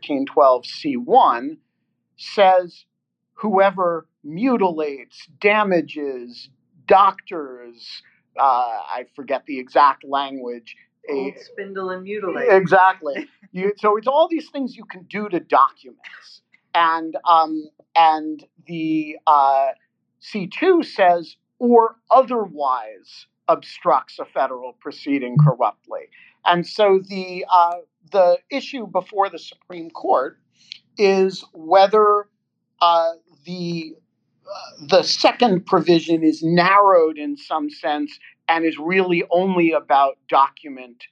1512C1, says whoever mutilates, damages, doctors, I forget the exact language. Spindle and mutilate. Exactly. So it's all these things you can do to documents. And the C2 says, or otherwise obstructs a federal proceeding corruptly. And so the issue before the Supreme Court is whether the second provision is narrowed in some sense and is really only about document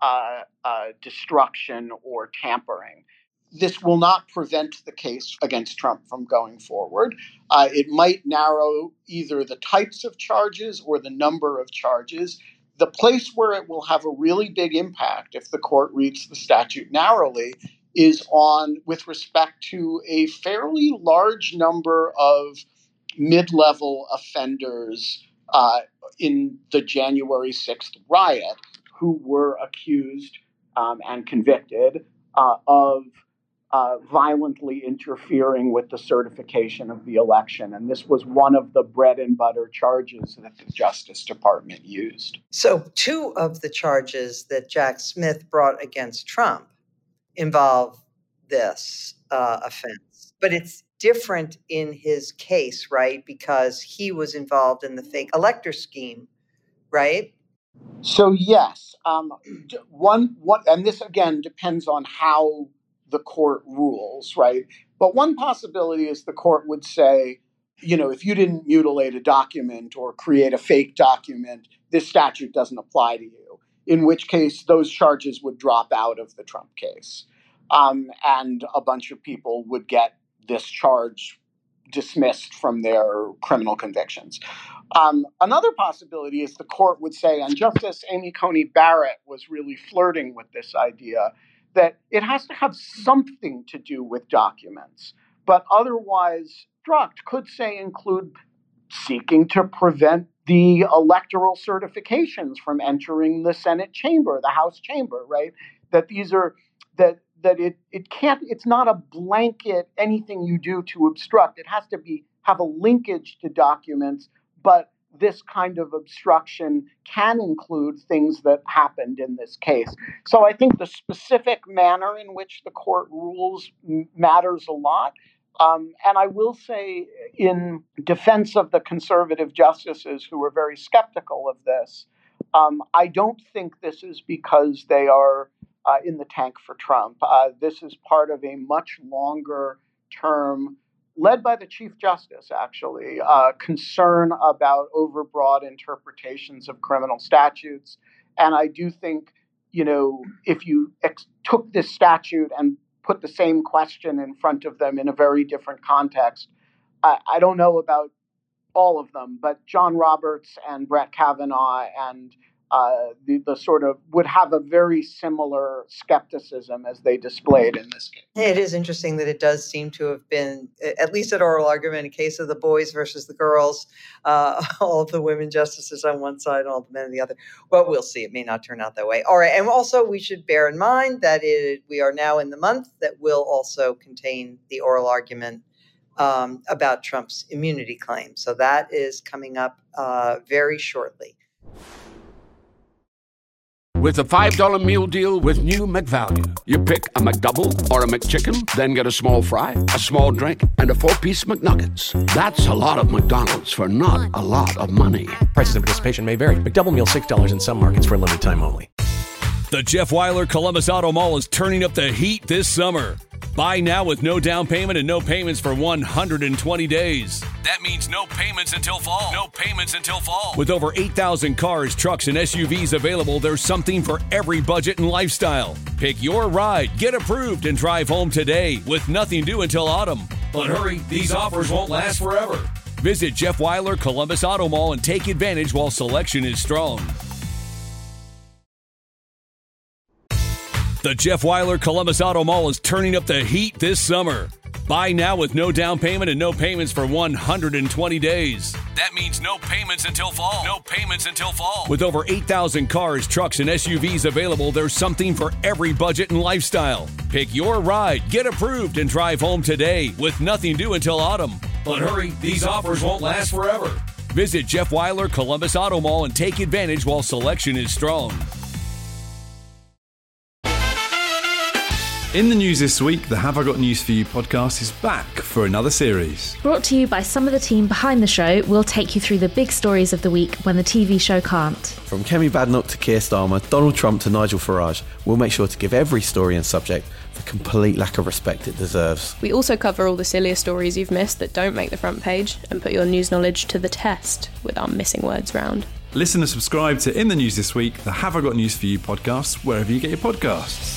destruction or tampering. This will not prevent the case against Trump from going forward. It might narrow either the types of charges or the number of charges. The place where it will have a really big impact if the court reads the statute narrowly is with respect to a fairly large number of mid-level offenders in the January 6th riot who were accused and convicted of violently interfering with the certification of the election. And this was one of the bread and butter charges that the Justice Department used. So 2 of the charges that Jack Smith brought against Trump involve this offense. But it's different in his case, right? Because he was involved in the fake elector scheme, right? So yes, one, and this again depends on how the court rules, right? But one possibility is the court would say, if you didn't mutilate a document or create a fake document, this statute doesn't apply to you, in which case those charges would drop out of the Trump case. And a bunch of people would get this charge dismissed from their criminal convictions. Another possibility is the court would say, and Justice Amy Coney Barrett was really flirting with this idea, that it has to have something to do with documents, but otherwise could say include seeking to prevent the electoral certifications from entering the Senate chamber, the House chamber, right? That these are it can't, it's not a blanket anything you do to obstruct. It has to have a linkage to documents, but this kind of obstruction can include things that happened in this case. So I think the specific manner in which the court rules matters a lot. And I will say, in defense of the conservative justices who were very skeptical of this, I don't think this is because they are in the tank for Trump. This is part of a much longer term, led by the Chief Justice, actually, concern about overbroad interpretations of criminal statutes. And I do think, if you took this statute and put the same question in front of them in a very different context, I don't know about all of them, but John Roberts and Brett Kavanaugh and the sort of would have a very similar skepticism as they displayed in this case. It is interesting that it does seem to have been, at least at oral argument, a case of the boys versus the girls, all of the women justices on one side and all the men on the other. Well, we'll see. It may not turn out that way. All right. And also we should bear in mind that we are now in the month that will also contain the oral argument about Trump's immunity claim. So that is coming up very shortly. With a $5 meal deal with new McValue. You pick a McDouble or a McChicken, then get a small fry, a small drink, and a 4-piece McNuggets. That's a lot of McDonald's for not a lot of money. Prices of participation may vary. McDouble meal $6 in some markets for a limited time only. The Jeff Weiler Columbus Auto Mall is turning up the heat this summer. Buy now with no down payment and no payments for 120 days. That means no payments until fall. No payments until fall. With over 8,000 cars, trucks, and SUVs available, there's something for every budget and lifestyle. Pick your ride, get approved, and drive home today with nothing due until autumn. But hurry, these offers won't last forever. Visit Jeff Weiler Columbus Auto Mall and take advantage while selection is strong. The Jeff Weiler Columbus Auto Mall is turning up the heat this summer. Buy now with no down payment and no payments for 120 days. That means no payments until fall. No payments until fall. With over 8,000 cars, trucks, and SUVs available, there's something for every budget and lifestyle. Pick your ride, get approved, and drive home today with nothing due until autumn. But hurry, these offers won't last forever. Visit Jeff Weiler Columbus Auto Mall and take advantage while selection is strong. In the news this week, the Have I Got News For You podcast is back for another series. Brought to you by some of the team behind the show, we'll take you through the big stories of the week when the TV show can't. From Kemi Badenoch to Keir Starmer, Donald Trump to Nigel Farage, we'll make sure to give every story and subject the complete lack of respect it deserves. We also cover all the sillier stories you've missed that don't make the front page and put your news knowledge to the test with our missing words round. Listen and subscribe to In the News This Week, the Have I Got News For You podcast, wherever you get your podcasts.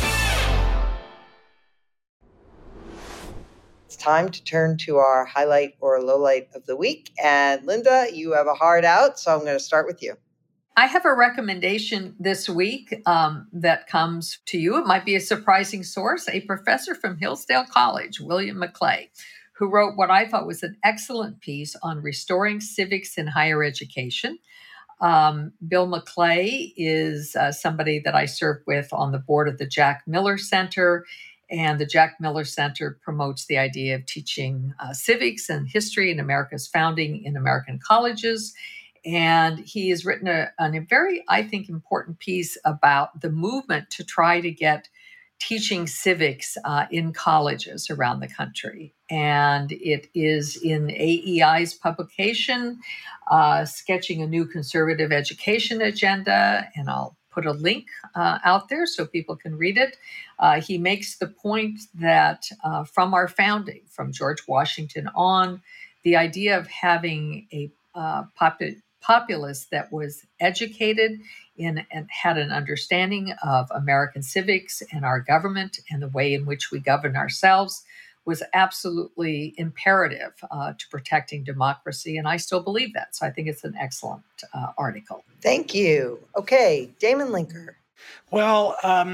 Time to turn to our highlight or lowlight of the week. And Linda, you have a hard out, so I'm going to start with you. I have a recommendation this week that comes to you. It might be a surprising source. A professor from Hillsdale College, William McClay, who wrote what I thought was an excellent piece on restoring civics in higher education. Bill McClay is somebody that I served with on the board of the Jack Miller Center. And the Jack Miller Center promotes the idea of teaching civics and history and America's founding in American colleges. And he has written a very, I think, important piece about the movement to try to get teaching civics in colleges around the country. And it is in AEI's publication, Sketching a New Conservative Education Agenda. And I'll put a link out there so people can read it. He makes the point that from our founding, from George Washington on, the idea of having a populace that was educated in and had an understanding of American civics and our government and the way in which we govern ourselves was absolutely imperative to protecting democracy. And I still believe that. So I think it's an excellent article. Thank you. Okay, Damon Linker. Well,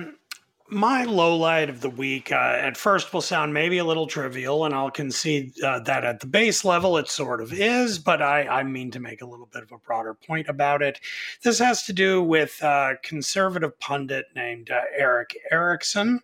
my lowlight of the week at first will sound maybe a little trivial, and I'll concede that at the base level it sort of is, but I mean to make a little bit of a broader point about it. This has to do with a conservative pundit named Eric Erickson.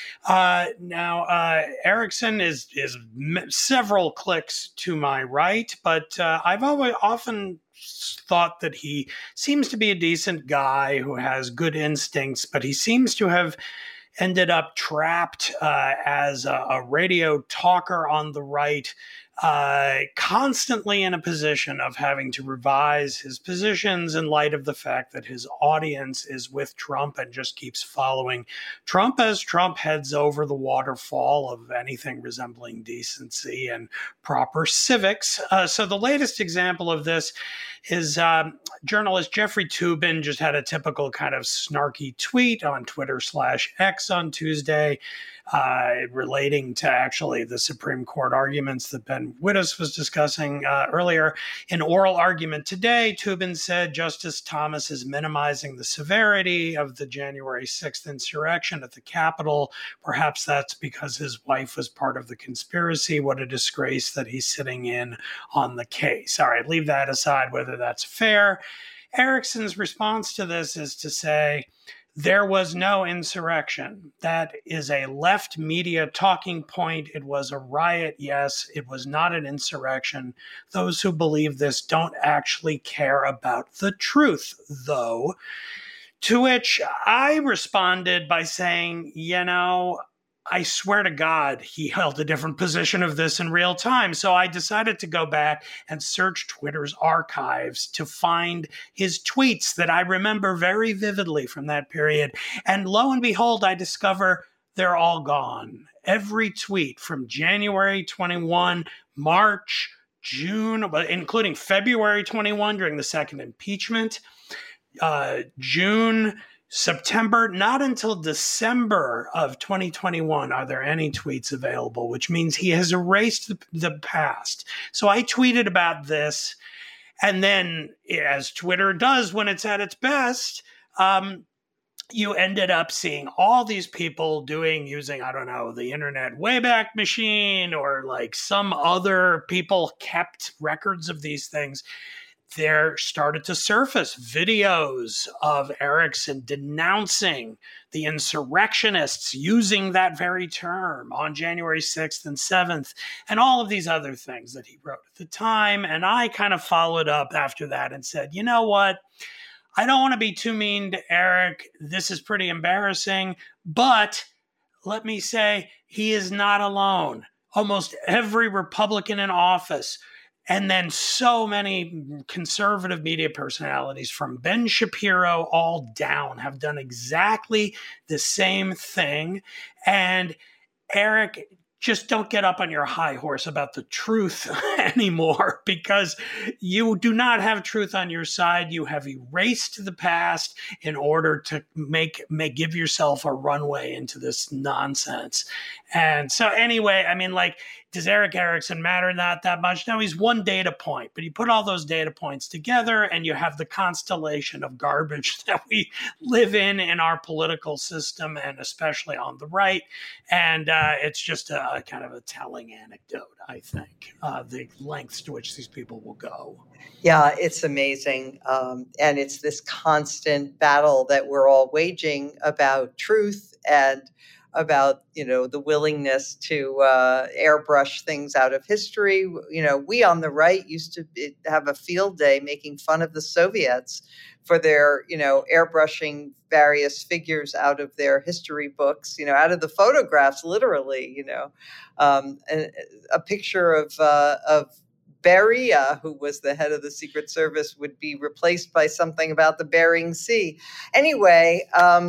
Now, Erickson is several clicks to my right, but I've often thought that he seems to be a decent guy who has good instincts, but he seems to have ended up trapped as a radio talker on the right, constantly in a position of having to revise his positions in light of the fact that his audience is with Trump and just keeps following Trump as Trump heads over the waterfall of anything resembling decency and proper civics. So the latest example of this is journalist Jeffrey Toobin just had a typical kind of snarky tweet on Twitter/X on Tuesday, relating to actually the Supreme Court arguments that Ben Wittes was discussing earlier. In oral argument today, Toobin said Justice Thomas is minimizing the severity of the January 6th insurrection at the Capitol. Perhaps that's because his wife was part of the conspiracy. What a disgrace that he's sitting in on the case. All right, leave that aside, whether that's fair. Erickson's response to this is to say, there was no insurrection. That is a left media talking point. It was a riot, yes. It was not an insurrection. Those who believe this don't actually care about the truth, though. To which I responded by saying, I swear to God, he held a different position of this in real time. So I decided to go back and search Twitter's archives to find his tweets that I remember very vividly from that period. And lo and behold, I discover they're all gone. Every tweet from January 21, March, June, including February 21 during the second impeachment, June, September, not until December of 2021 are there any tweets available, which means he has erased the past. So I tweeted about this, and then, as Twitter does when it's at its best, you ended up seeing all these people using, I don't know, the Internet Wayback Machine or like some other people kept records of these things. There started to surface videos of Erickson denouncing the insurrectionists using that very term on January 6th and 7th, and all of these other things that he wrote at the time. And I kind of followed up after that and said, you know what? I don't want to be too mean to Eric. This is pretty embarrassing, but let me say he is not alone. Almost every Republican in office, and then so many conservative media personalities from Ben Shapiro all down have done exactly the same thing. And Eric, just don't get up on your high horse about the truth anymore, because you do not have truth on your side. You have erased the past in order to give yourself a runway into this nonsense. And so anyway, I mean, like, does Eric Erickson matter not that much? No, he's one data point, but you put all those data points together and you have the constellation of garbage that we live in our political system, and especially on the right. And it's just a kind of a telling anecdote, I think, the lengths to which these people will go. Yeah, it's amazing. And it's this constant battle that we're all waging about truth and about, the willingness to airbrush things out of history. We on the right used to have a field day making fun of the Soviets for their, airbrushing various figures out of their history books, out of the photographs, literally, a picture of Beria, who was the head of the Secret Service, would be replaced by something about the Bering Sea. Anyway,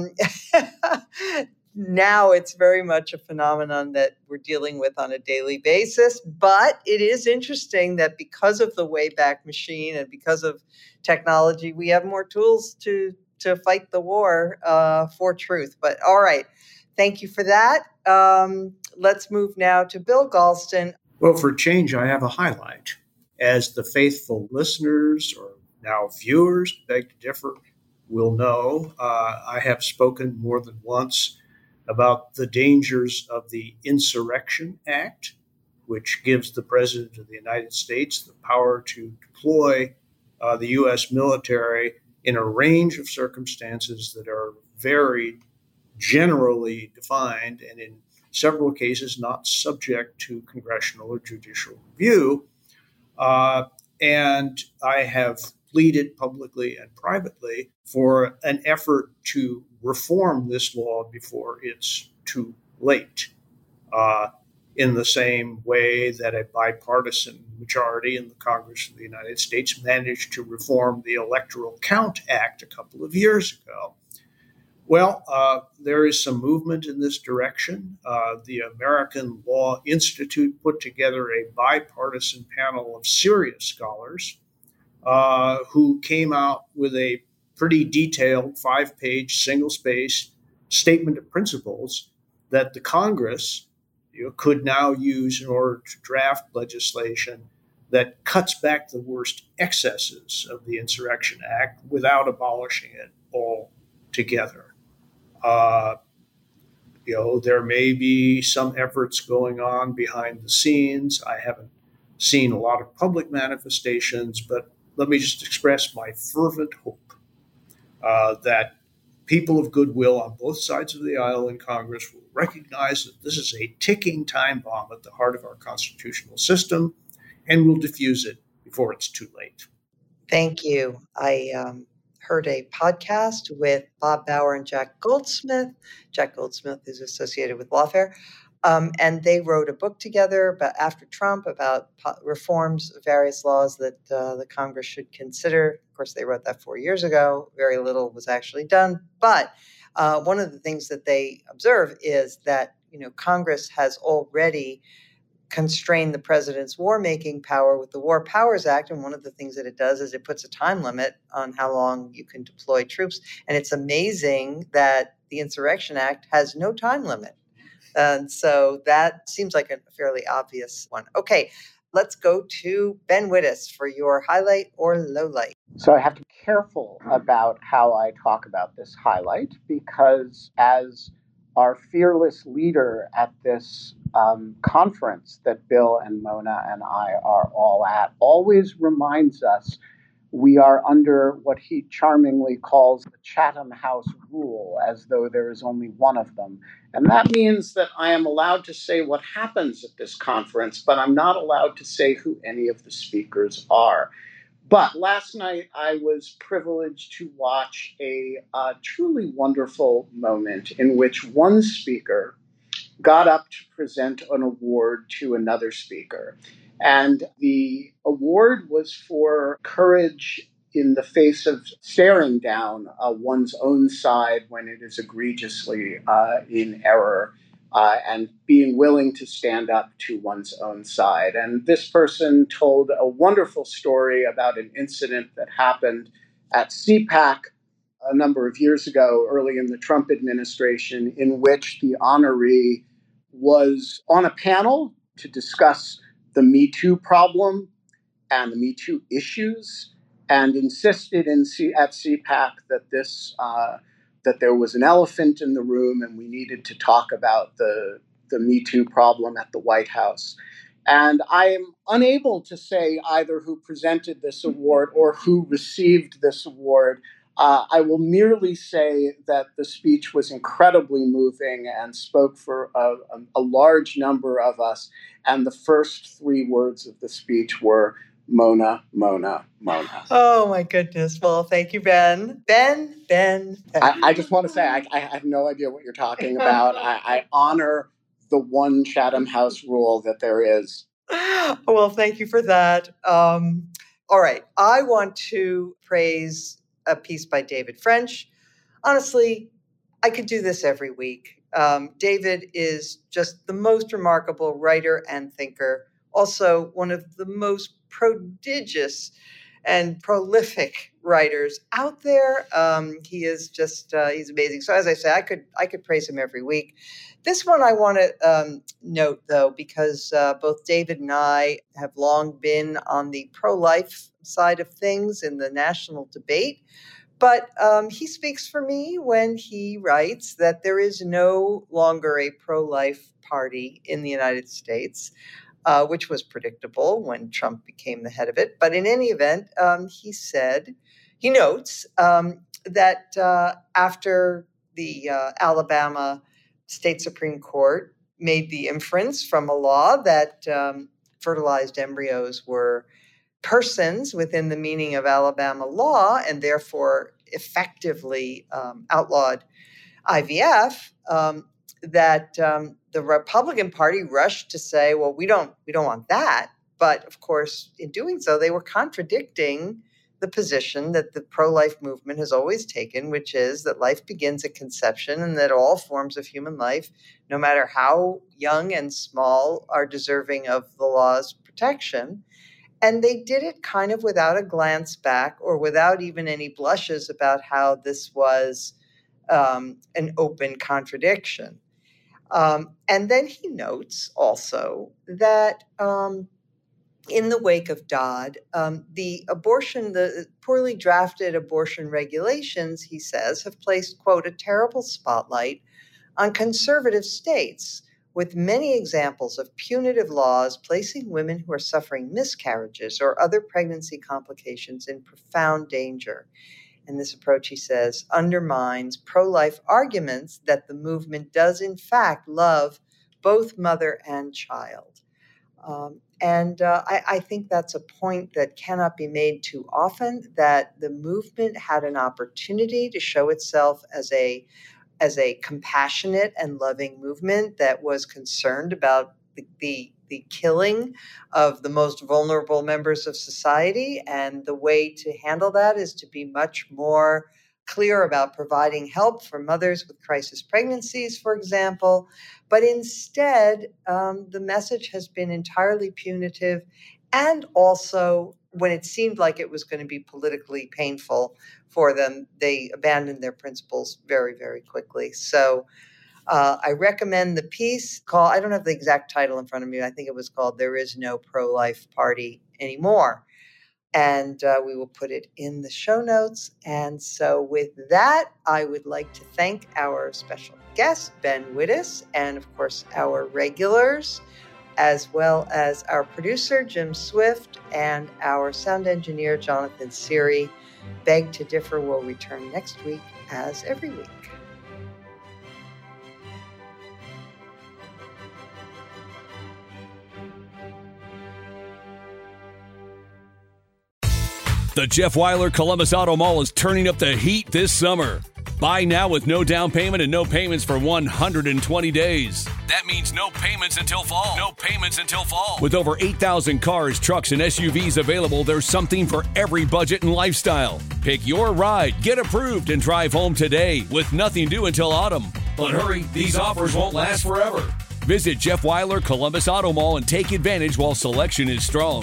now it's very much a phenomenon that we're dealing with on a daily basis. But it is interesting that because of the Wayback Machine and because of technology, we have more tools to fight the war for truth. But all right, thank you for that. Let's move now to Bill Galston. Well, for change, I have a highlight. As the faithful listeners or now viewers, beg to differ, will know, I have spoken more than once about the dangers of the Insurrection Act, which gives the President of the United States the power to deploy the U.S. military in a range of circumstances that are very generally defined and in several cases not subject to congressional or judicial review. And I have pleaded publicly and privately for an effort to reform this law before it's too late, in the same way that a bipartisan majority in the Congress of the United States managed to reform the Electoral Count Act a couple of years ago. Well, there is some movement in this direction. The American Law Institute put together a bipartisan panel of serious scholars who came out with a pretty detailed 5-page, single-spaced statement of principles that the Congress could now use in order to draft legislation that cuts back the worst excesses of the Insurrection Act without abolishing it altogether. There may be some efforts going on behind the scenes. I haven't seen a lot of public manifestations, but let me just express my fervent hope that people of goodwill on both sides of the aisle in Congress will recognize that this is a ticking time bomb at the heart of our constitutional system and will diffuse it before it's too late. Thank you. I heard a podcast with Bob Bauer and Jack Goldsmith. Jack Goldsmith is associated with Lawfare. And they wrote a book together after Trump about reforms of various laws that the Congress should consider. Of course, they wrote that 4 years ago. Very little was actually done. But one of the things that they observe is that, Congress has already constrained the president's war-making power with the War Powers Act. And one of the things that it does is it puts a time limit on how long you can deploy troops. And it's amazing that the Insurrection Act has no time limit. And so that seems like a fairly obvious one. Okay, let's go to Ben Wittes for your highlight or lowlight. So I have to be careful about how I talk about this highlight, because as our fearless leader at this conference that Bill and Mona and I are all at always reminds us we are under what he charmingly calls the Chatham House rule, as though there is only one of them. And that means that I am allowed to say what happens at this conference, but I'm not allowed to say who any of the speakers are. But last night I was privileged to watch a truly wonderful moment in which one speaker got up to present an award to another speaker. And the award was for courage in the face of staring down one's own side when it is egregiously in error, and being willing to stand up to one's own side. And this person told a wonderful story about an incident that happened at CPAC a number of years ago, early in the Trump administration, in which the honoree was on a panel to discuss the Me Too problem and the Me Too issues, and insisted at CPAC that that there was an elephant in the room and we needed to talk about the Me Too problem at the White House. And I am unable to say either who presented this award or who received this award. I will merely say that the speech was incredibly moving and spoke for a large number of us. And the first three words of the speech were, Mona, Mona, Mona. Oh, my goodness. Well, thank you, Ben. Ben. I just want to say I have no idea what you're talking about. I honor the one Chatham House rule that there is. Well, thank you for that. All right. I want to praise a piece by David French. Honestly, I could do this every week. David is just the most remarkable writer and thinker. Also, one of the most prodigious and prolific writers out there. He is just, he's amazing. So as I say, I could praise him every week. This one I want to note, though, because both David and I have long been on the pro-life side of things in the national debate. But he speaks for me when he writes that there is no longer a pro-life party in the United States, which was predictable when Trump became the head of it. But in any event, he notes that after the Alabama State Supreme Court made the inference from a law that fertilized embryos were persons within the meaning of Alabama law and therefore effectively outlawed IVF, that the Republican Party rushed to say, well, we don't want that. But of course, in doing so, they were contradicting the position that the pro-life movement has always taken, which is that life begins at conception and that all forms of human life, no matter how young and small, are deserving of the law's protection. And they did it kind of without a glance back or without even any blushes about how this was an open contradiction. And then he notes also that in the wake of Dodd, the poorly drafted abortion regulations, he says, have placed, quote, a terrible spotlight on conservative states, with many examples of punitive laws placing women who are suffering miscarriages or other pregnancy complications in profound danger. And this approach, he says, undermines pro-life arguments that the movement does, in fact, love both mother and child. I think that's a point that cannot be made too often, that the movement had an opportunity to show itself as a compassionate and loving movement that was concerned about the killing of the most vulnerable members of society. And the way to handle that is to be much more clear about providing help for mothers with crisis pregnancies, for example. But instead, the message has been entirely punitive, and also when it seemed like it was going to be politically painful for them, they abandoned their principles very, very quickly. So I recommend the piece called, I don't have the exact title in front of me, I think it was called There Is No Pro-Life Party Anymore. And we will put it in the show notes. And so with that, I would like to thank our special guest, Ben Wittes, and of course our regulars, as well as our producer, Jim Swift, and our sound engineer, Jonathan Seary. Beg to Differ will return next week, as every week. The Jeff Weiler Columbus Auto Mall is turning up the heat this summer. Buy now with no down payment and no payments for 120 days. That means no payments until fall. No payments until fall. With over 8,000 cars, trucks, and SUVs available, there's something for every budget and lifestyle. Pick your ride, get approved, and drive home today with nothing due until autumn. But hurry, these offers won't last forever. Visit Jeff Weiler Columbus Auto Mall and take advantage while selection is strong.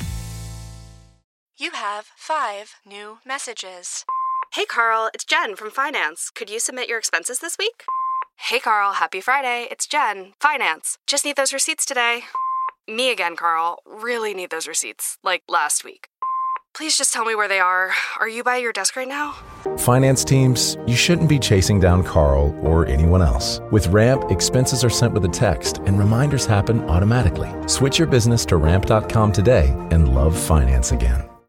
You have 5 new messages. Hey Carl, it's Jen from Finance. Could you submit your expenses this week? Hey Carl, happy Friday. It's Jen, Finance. Just need those receipts today. Me again, Carl. Really need those receipts, like last week. Please just tell me where they are. Are you by your desk right now? Finance teams, you shouldn't be chasing down Carl or anyone else. With Ramp, expenses are sent with a text and reminders happen automatically. Switch your business to ramp.com today and love finance again.